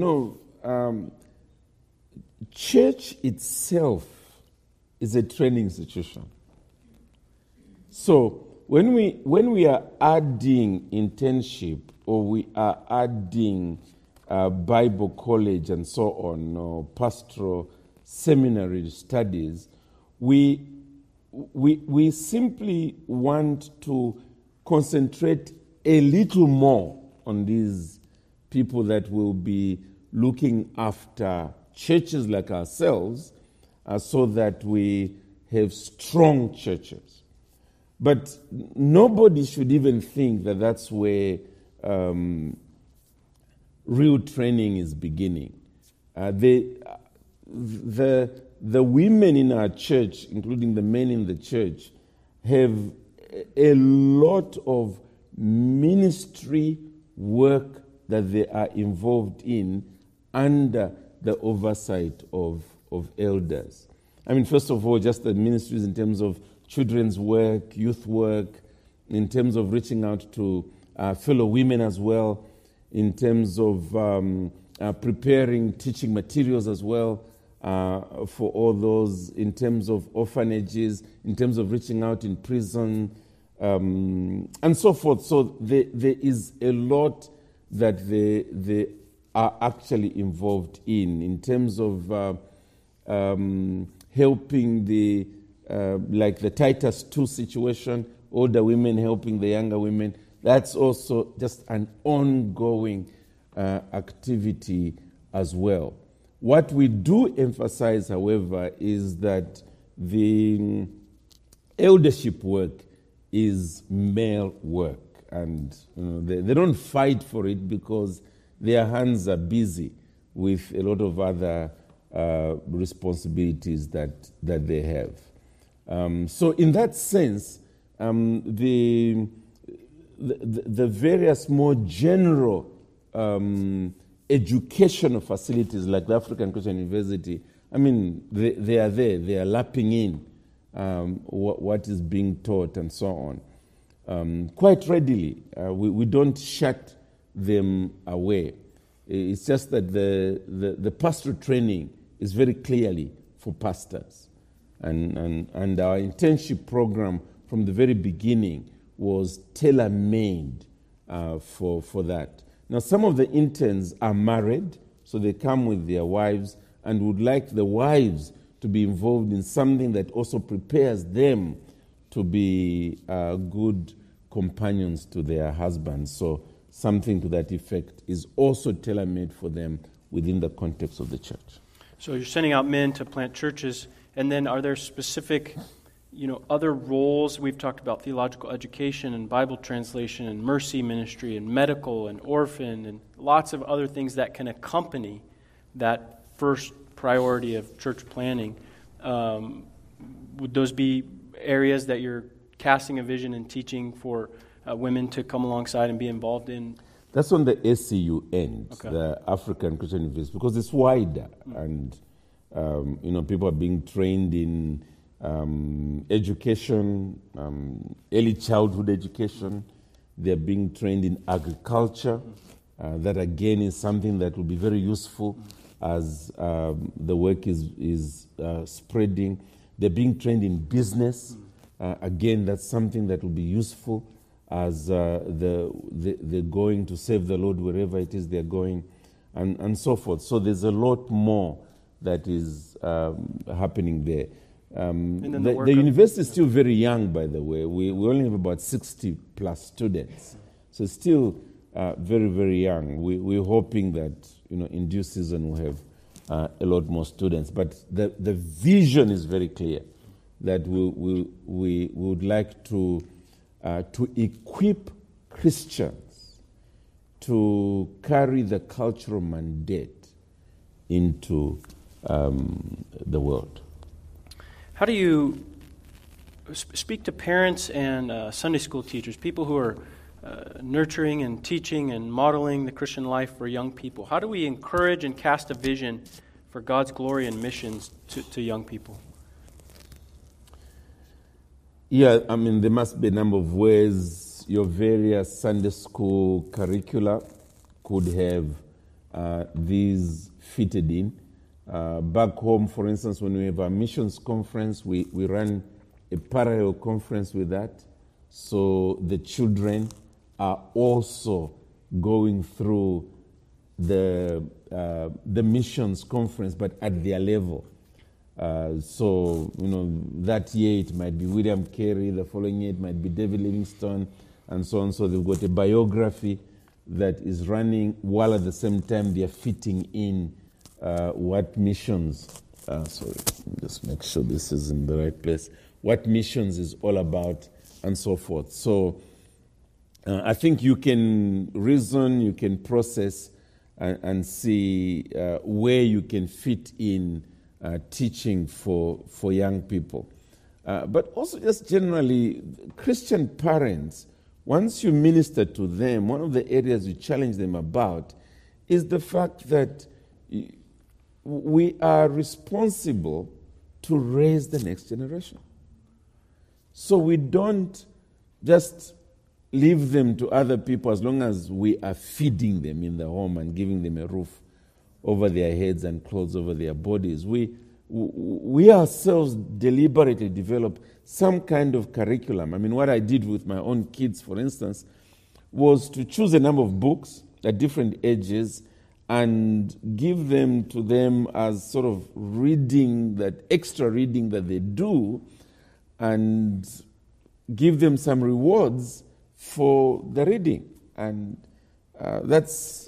church itself is a training institution. So when we are adding internship or we are adding Bible college and so on, or pastoral seminary studies, we simply want to concentrate a little more on these people that will be looking after churches like ourselves, so that we have strong churches. But nobody should even think that that's where real training is beginning. The women in our church, including the men in the church, have a lot of ministry work that they are involved in under the oversight of elders. I mean, first of all, just the ministries in terms of children's work, youth work, in terms of reaching out to fellow women as well, in terms of preparing teaching materials as well for all those, in terms of orphanages, in terms of reaching out in prison, and so forth. So there is a lot that they are actually involved in terms of helping the like the Titus II situation, older women helping the younger women. That's also just an ongoing activity as well. What we do emphasize, however, is that the eldership work is male work, and they don't fight for it because their hands are busy with a lot of other responsibilities that they have. So in that sense, the various more general educational facilities like the African Christian University, I mean, they are there. They are lapping in what is being taught and so on. Quite readily. We don't shut them away. It's just that the pastoral training is very clearly for pastors. And our internship program from the very beginning was tailor-made for that. Now, some of the interns are married, so they come with their wives and would like the wives to be involved in something that also prepares them to be good companions to their husbands. So something to that effect is also tailor-made for them within the context of the church. So you're sending out men to plant churches, and then are there specific, other roles? We've talked about theological education and Bible translation and mercy ministry and medical and orphan and lots of other things that can accompany that first priority of church planning. Would those be areas that you're casting a vision and teaching for women to come alongside and be involved in? That's on the SCU end, okay. The African Christian University, because it's wider, and people are being trained in education, early childhood education. They're being trained in agriculture. That again is something that will be very useful as the work is spreading. They're being trained in business. Again, that's something that will be useful as they're going to serve the Lord wherever it is they're going, and so forth. So there's a lot more that is happening there. The university is still very young, by the way. We only have about 60 plus students. So it's still very, very young. We're hoping that in due season we'll have a lot more students. But the vision is very clear that we would like to equip Christians to carry the cultural mandate into the world. How do you speak to parents and Sunday school teachers, people who are nurturing and teaching and modeling the Christian life for young people? How do we encourage and cast a vision for God's glory and missions to young people? Yeah, I mean, there must be a number of ways your various Sunday school curricula could have these fitted in. Back home, for instance, when we have our missions conference, we run a parallel conference with that. So the children are also going through the missions conference, but at their level. So, that year it might be William Carey, the following year it might be David Livingstone, and so on. So they've got a biography that is running while at the same time they're fitting in what missions, just make sure this is in the right place, what missions is all about, and so forth. So I think you can reason, you can process, and see where you can fit in teaching for young people. But also just generally, Christian parents, once you minister to them, one of the areas you challenge them about is the fact that we are responsible to raise the next generation. So we don't just leave them to other people as long as we are feeding them in the home and giving them a roof over their heads and clothes over their bodies. We ourselves deliberately develop some kind of curriculum. I mean, what I did with my own kids, for instance, was to choose a number of books at different ages and give them to them as sort of reading, that extra reading that they do, and give them some rewards for the reading. And that's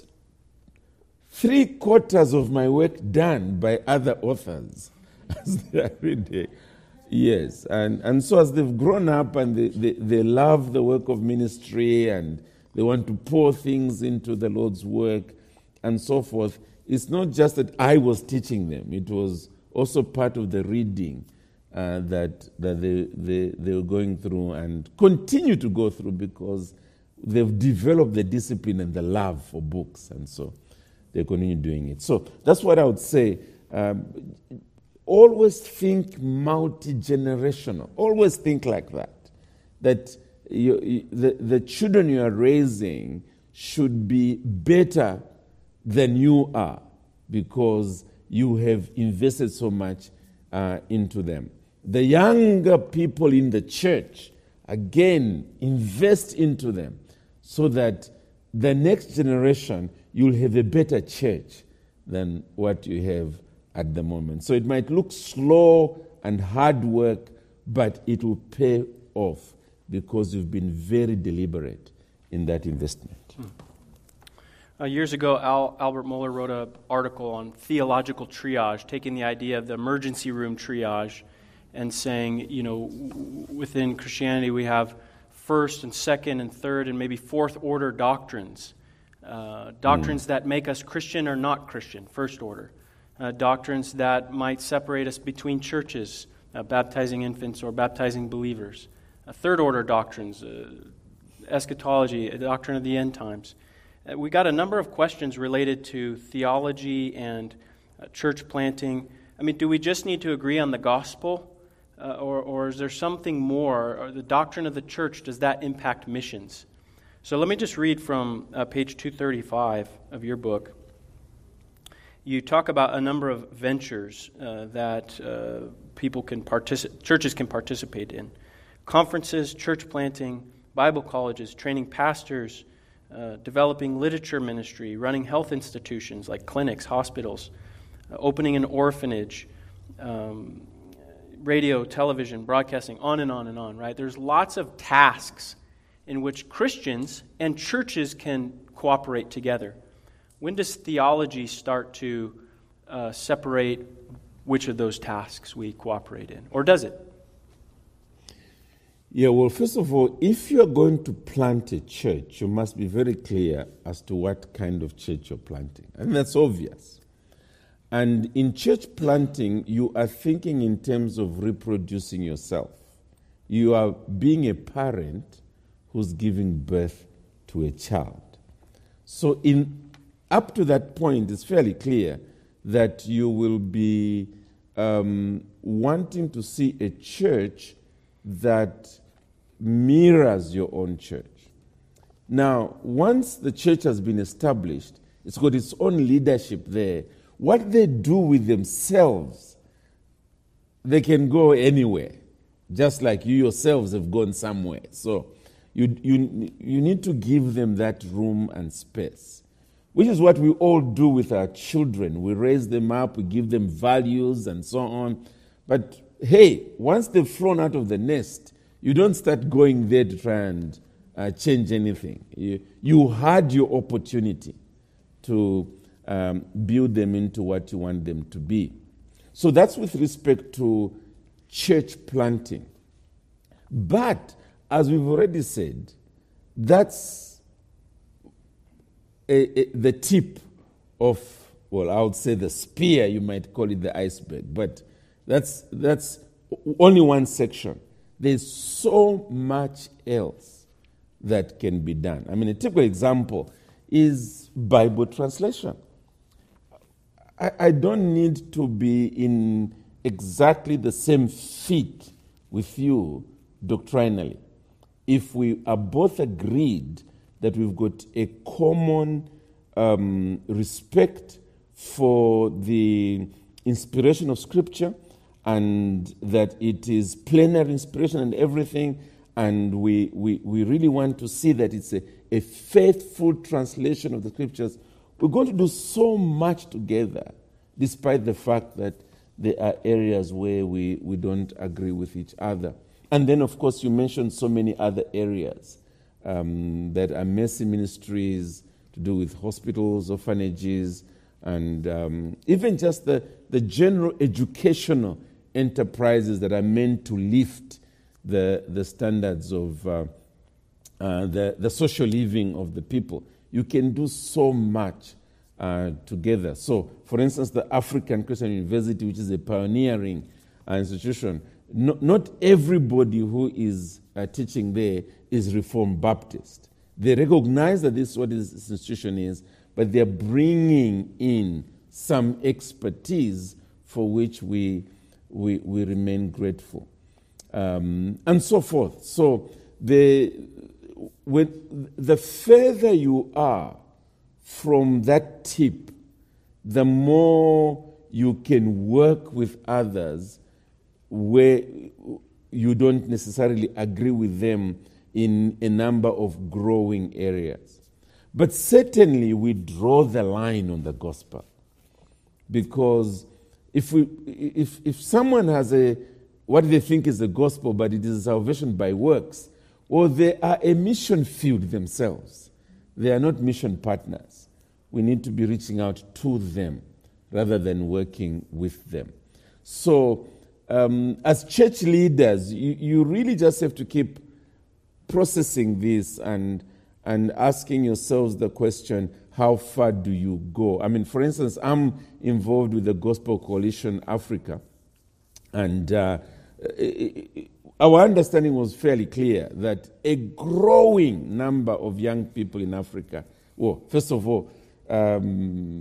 3/4 of my work done by other authors as they are reading. Yes, and so as they've grown up and they love the work of ministry and they want to pour things into the Lord's work and so forth, it's not just that I was teaching them, it was also part of the reading that they were going through and continue to go through, because they've developed the discipline and the love for books, and so they continue doing it. So that's what I would say. Always think multi-generational. Always think like that. That the children you are raising should be better than you are, because you have invested so much into them. The younger people in the church, again, invest into them so that the next generation, you'll have a better church than what you have at the moment. So it might look slow and hard work, but it will pay off because you've been very deliberate in that investment. Years ago, Albert Mohler wrote an article on theological triage, taking the idea of the emergency room triage and saying, within Christianity we have first and second and third and maybe fourth order doctrines. Doctrines that make us Christian or not Christian, first order. Doctrines that might separate us between churches, baptizing infants or baptizing believers. Third order doctrines, eschatology, a doctrine of the end times. We got a number of questions related to theology and church planting. I mean, do we just need to agree on the gospel? Or is there something more? Or the doctrine of the church, does that impact missions? So let me just read from page 235 of your book. You talk about a number of ventures that churches can participate in. Conferences, church planting, Bible colleges, training pastors, developing literature ministry, running health institutions like clinics, hospitals, opening an orphanage, radio, television, broadcasting, on and on and on, right? There's lots of tasks in which Christians and churches can cooperate together. When does theology start to separate which of those tasks we cooperate in? Or does it? Yeah, well, first of all, if you're going to plant a church, you must be very clear as to what kind of church you're planting. And that's obvious. And in church planting, you are thinking in terms of reproducing yourself. You are being a parent who's giving birth to a child. So up to that point, it's fairly clear that you will be wanting to see a church that mirrors your own church. Now, once the church has been established, it's got its own leadership there. What they do with themselves, they can go anywhere, just like you yourselves have gone somewhere. So You need to give them that room and space, which is what we all do with our children. We raise them up, we give them values and so on. But hey, once they've flown out of the nest, you don't start going there to try and change anything. You had your opportunity to build them into what you want them to be. So that's with respect to church planting. But, as we've already said, that's the tip of, well, I would say the spear, you might call it the iceberg, but that's only one section. There's so much else that can be done. I mean, a typical example is Bible translation. I don't need to be in exactly the same fit with you doctrinally. If we are both agreed that we've got a common respect for the inspiration of Scripture and that it is plenary inspiration and everything, and we really want to see that it's a faithful translation of the Scriptures, we're going to do so much together, despite the fact that there are areas where we don't agree with each other. And then, of course, you mentioned so many other areas that are mercy ministries, to do with hospitals, orphanages, and even just the general educational enterprises that are meant to lift the standards of the social living of the people. You can do so much together. So, for instance, the African Christian University, which is a pioneering institution, not everybody who is teaching there is Reformed Baptist. They recognize that this is what this institution is, but they're bringing in some expertise for which we remain grateful, and so forth. So the further you are from that tip, the more you can work with others where you don't necessarily agree with them in a number of growing areas. But certainly we draw the line on the gospel, because if someone has what they think is the gospel, but it is salvation by works, well, they are a mission field themselves. They are not mission partners. We need to be reaching out to them rather than working with them. So, as church leaders, you really just have to keep processing this and asking yourselves the question, how far do you go? I mean, for instance, I'm involved with the Gospel Coalition Africa, and our understanding was fairly clear that a growing number of young people in Africa, well, first of all, the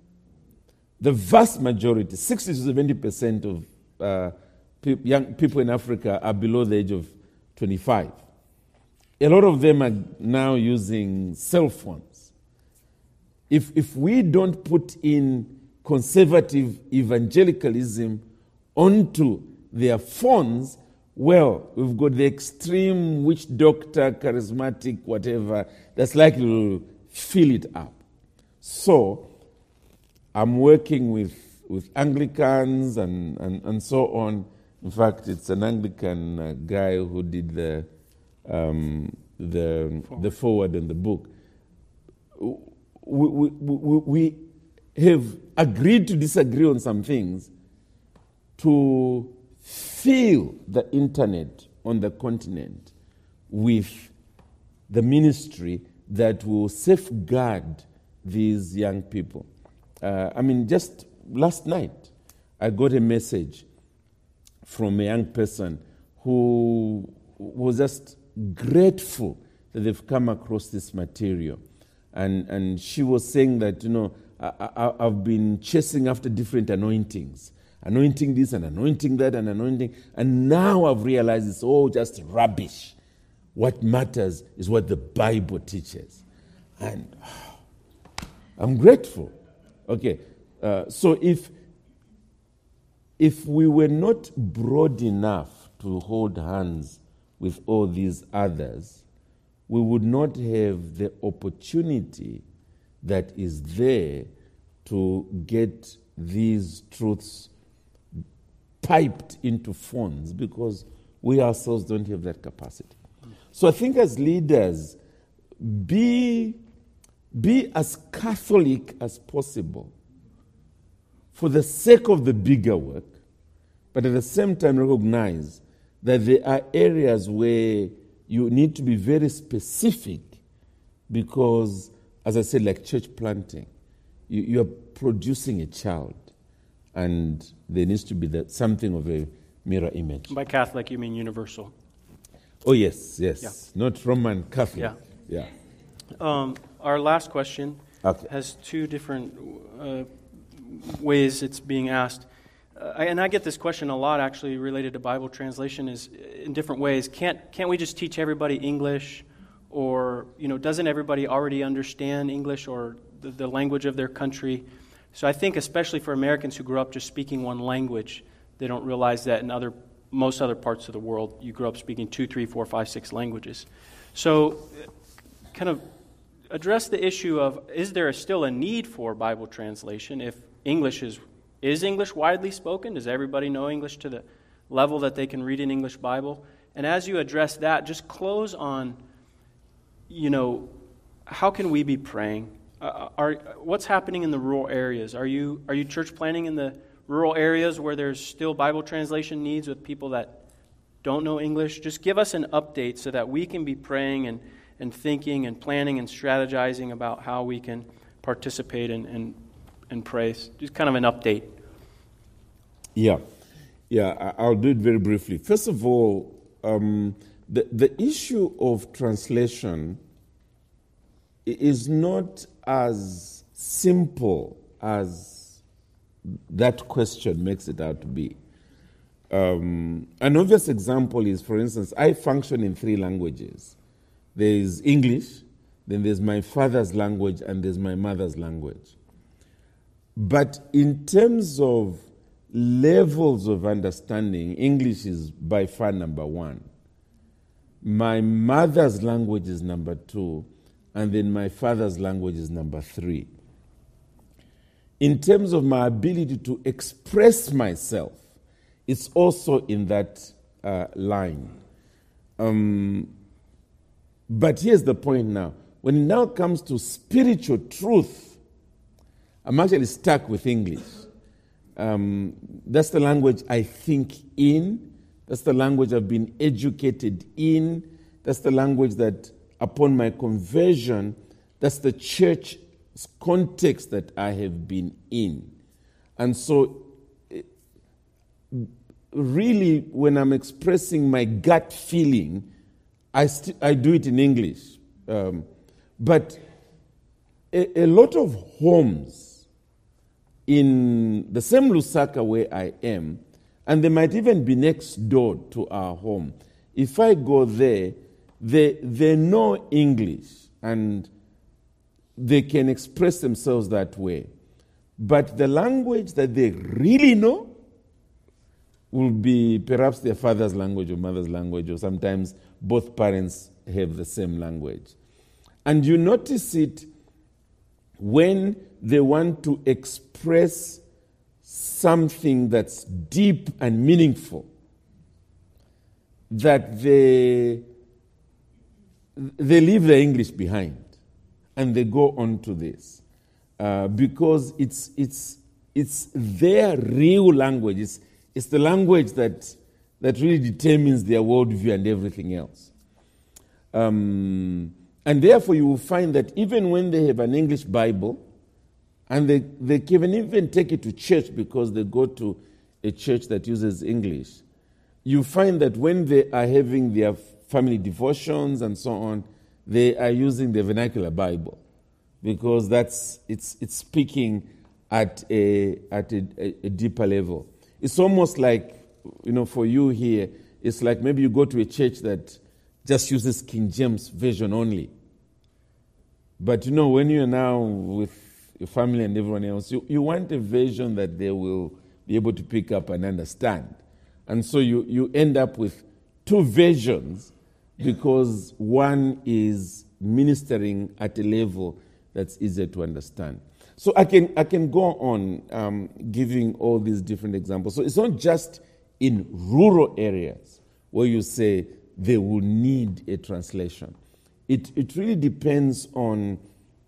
vast majority, 60 to 70% of young people in Africa are below the age of 25. A lot of them are now using cell phones. If we don't put in conservative evangelicalism onto their phones, well, we've got the extreme witch doctor, charismatic, whatever, that's likely to fill it up. So, I'm working with Anglicans and so on. In fact, it's an Anglican guy who did the forward in the book. We have agreed to disagree on some things to fill the internet on the continent with the ministry that will safeguard these young people. I mean, just last night, I got a message from a young person who was just grateful that they've come across this material. And she was saying that, I've been chasing after different anointings. Anointing this and anointing that and anointing. And now I've realized it's all just rubbish. What matters is what the Bible teaches. And I'm grateful. Okay, so if we were not broad enough to hold hands with all these others, we would not have the opportunity that is there to get these truths piped into phones, because we ourselves don't have that capacity. So I think as leaders, be as Catholic as possible for the sake of the bigger work, but at the same time recognize that there are areas where you need to be very specific, because, as I said, like church planting, you are producing a child, and there needs to be something of a mirror image. By Catholic, you mean universal? Oh, yes. Yeah. Not Roman Catholic. Yeah. Our last question Okay. has two different ways it's being asked. And I get this question a lot, actually, related to Bible translation, is in different ways. Can't we just teach everybody English? Or, doesn't everybody already understand English or the language of their country? So I think especially for Americans who grew up just speaking one language, they don't realize that in most other parts of the world, you grew up speaking 2, 3, 4, 5, 6 languages. So kind of address the issue of, is there still a need for Bible translation if English is English widely spoken? Does everybody know English to the level that they can read an English Bible? And as you address that, just close on, how can we be praying? What's happening in the rural areas? Are you church planting in the rural areas where there's still Bible translation needs with people that don't know English? Just give us an update so that we can be praying and thinking and planning and strategizing about how we can participate and pray. Just kind of an update. Yeah, I'll do it very briefly. First of all, the issue of translation is not as simple as that question makes it out to be. An obvious example is, for instance, I function in 3 languages. There's English, then there's my father's language, and there's my mother's language. But in terms of levels of understanding, English is by far number 1. My mother's language is number 2, and then my father's language is number 3. In terms of my ability to express myself, it's also in that line. But here's the point now. When it now comes to spiritual truth, I'm actually stuck with English. That's the language I think in. That's the language I've been educated in. That's the language that, upon my conversion, that's the church context that I have been in. And so, really, when I'm expressing my gut feeling, I do it in English. But a lot of homes in the same Lusaka where I am, and they might even be next door to our home, if I go there, they know English and they can express themselves that way. But the language that they really know will be perhaps their father's language or mother's language, or sometimes both parents have the same language. And you notice it when they want to express something that's deep and meaningful, that they leave the English behind and they go on to this because it's their real language. It's the language that really determines their worldview and everything else. And therefore, you will find that even when they have an English Bible, and they can even take it to church because they go to a church that uses English, you find that when they are having their family devotions and so on, they are using the vernacular Bible because it's speaking at a deeper level. It's almost like, for you here, it's like maybe you go to a church that just uses King James Version only. But when you're now with your family and everyone else, you want a version that they will be able to pick up and understand. And so you end up with 2 versions because one is ministering at a level that's easier to understand. So I can go on giving all these different examples. So it's not just in rural areas where you say they will need a translation. It really depends on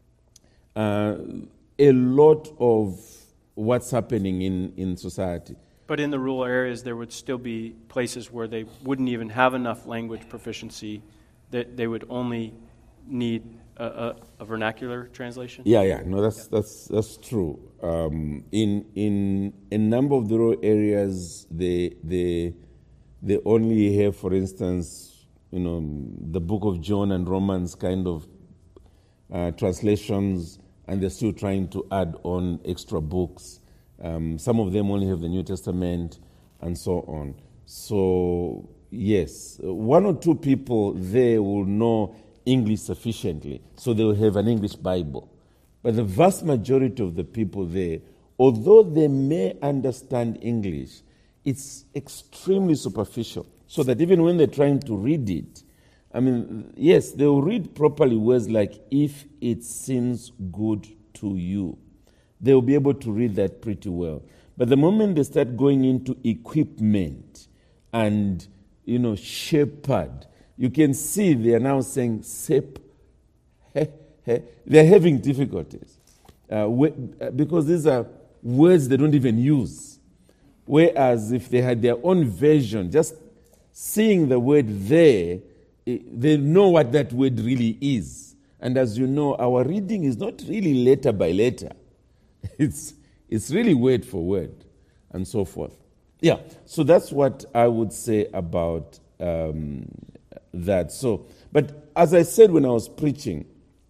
a lot of what's happening in society. But in the rural areas, there would still be places where they wouldn't even have enough language proficiency, that they would only need a vernacular translation? Yeah. No, that's true. In a number of the rural areas, they only have, for instance, the Book of John and Romans kind of translations, and they're still trying to add on extra books. Some of them only have the New Testament, and so on. So, yes, one or two people there will know English sufficiently, so they will have an English Bible. But the vast majority of the people there, although they may understand English, it's extremely superficial, so that even when they're trying to read it, yes, they will read properly words like, if it seems good to you. They will be able to read that pretty well. But the moment they start going into equipment and, shepherd, you can see they are now saying, sep, they're having difficulties. Because these are words they don't even use. Whereas if they had their own version, just seeing the word there, they know what that word really is. And as you know, our reading is not really letter by letter. It's really word for word, and so forth. Yeah, so that's what I would say about that. So, but as I said when I was preaching,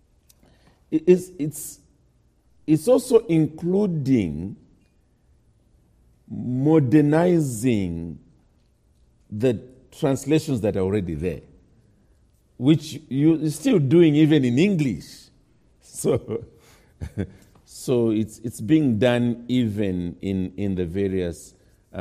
it's also including modernizing the translations that are already there, which you're still doing even in English. So it's being done even in the various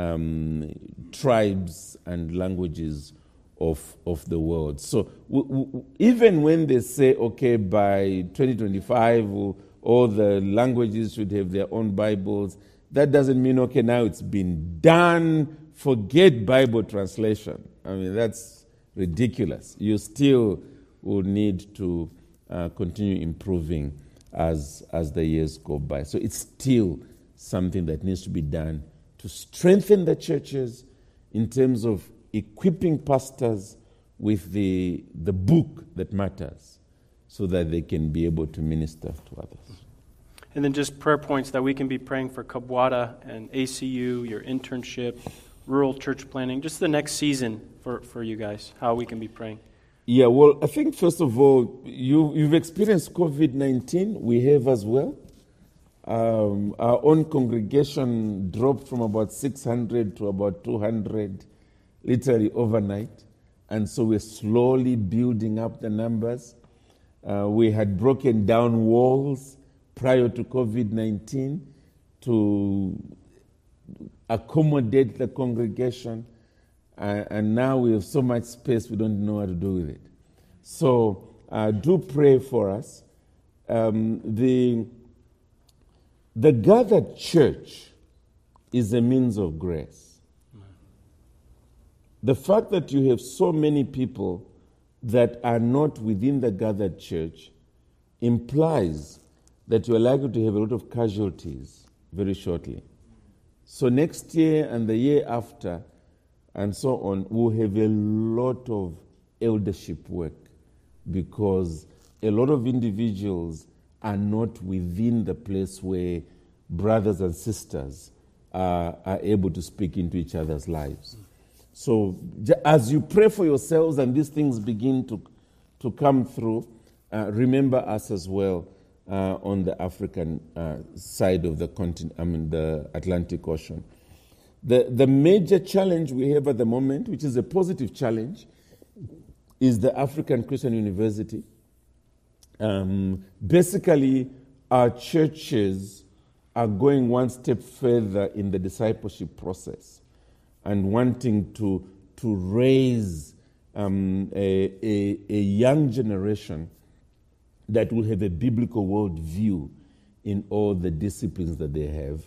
tribes and languages of the world. So even when they say, okay, by 2025, all the languages should have their own Bibles, that doesn't mean, okay, now it's been done, forget Bible translation. That's ridiculous. You still will need to continue improving as the years go by. So it's still something that needs to be done to strengthen the churches in terms of equipping pastors with the book that matters, so that they can be able to minister to others. And then just prayer points that we can be praying for Kabwata and ACU, your internship, rural church planning, just the next season for you guys, how we can be praying. Yeah, well, I think first of all, you've experienced COVID-19. We have as well. Our own congregation dropped from about 600 to about 200, literally overnight. And so we're slowly building up the numbers. We had broken down walls prior to COVID-19 to accommodate the congregation. And now we have so much space we don't know what to do with it. So do pray for us. The gathered church is a means of grace. The fact that you have so many people that are not within the gathered church implies that you are likely to have a lot of casualties very shortly. So next year and the year after, and so on, we'll have a lot of eldership work, because a lot of individuals are not within the place where brothers and sisters are able to speak into each other's lives. So as you pray for yourselves and these things begin to come through, remember us as well on the African side of the continent, the Atlantic Ocean. The major challenge we have at the moment, which is a positive challenge, is the African Christian University. Basically, our churches are going one step further in the discipleship process and wanting to raise a young generation that will have a biblical worldview in all the disciplines that they have.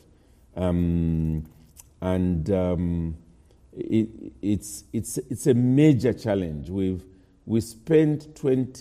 It's a major challenge. We spent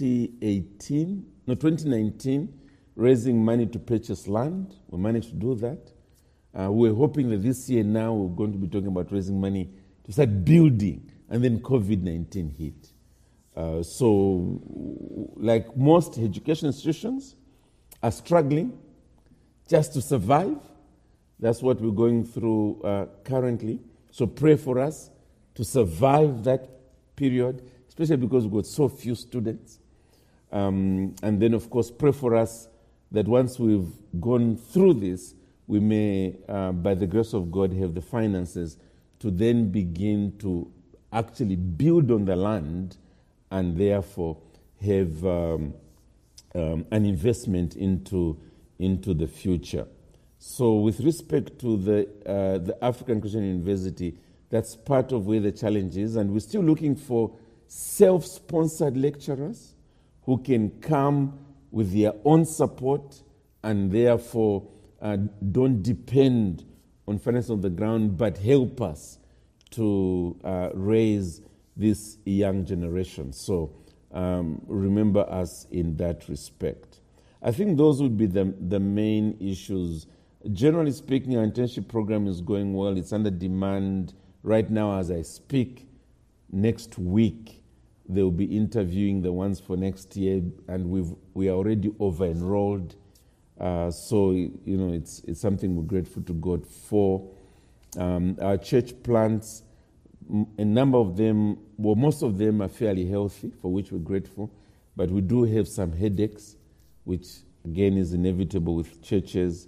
2019 raising money to purchase land. We managed to do that. We're hoping that this year now we're going to be talking about raising money to start building, and then COVID-19 hit. So, like most education institutions are struggling just to survive. That's what we're going through currently. So pray for us to survive that period, especially because we've got so few students. And then, of course, pray for us that once we've gone through this, we may, by the grace of God, have the finances to then begin to actually build on the land and therefore have an investment into the future. So with respect to the African Christian University, that's part of where the challenge is, and we're still looking for self-sponsored lecturers who can come with their own support and therefore don't depend on finance on the ground, but help us to raise this young generation. So remember us in that respect. I think those would be the main issues. Generally speaking, our internship program is going well. It's under demand right now as I speak. Next week, they'll be interviewing the ones for next year, and we are already over-enrolled. So, it's something we're grateful to God for. Our church plants, a number of them, well, most of them are fairly healthy, for which we're grateful, but we do have some headaches, which again is inevitable with churches.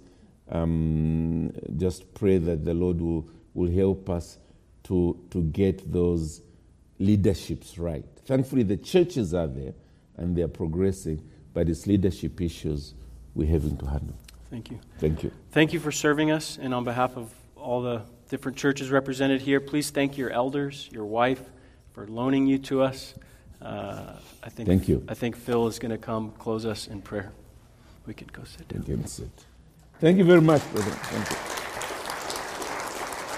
Just pray that the Lord will help us to get those leaderships right. Thankfully, the churches are there and they're progressing, but it's leadership issues we're having to handle. Thank you. Thank you. Thank you for serving us, and on behalf of all the different churches represented here, please thank your elders, your wife, for loaning you to us. Thank you. I think Phil is going to come close us in prayer. We could go sit down. Thank you very much, brother. Thank you.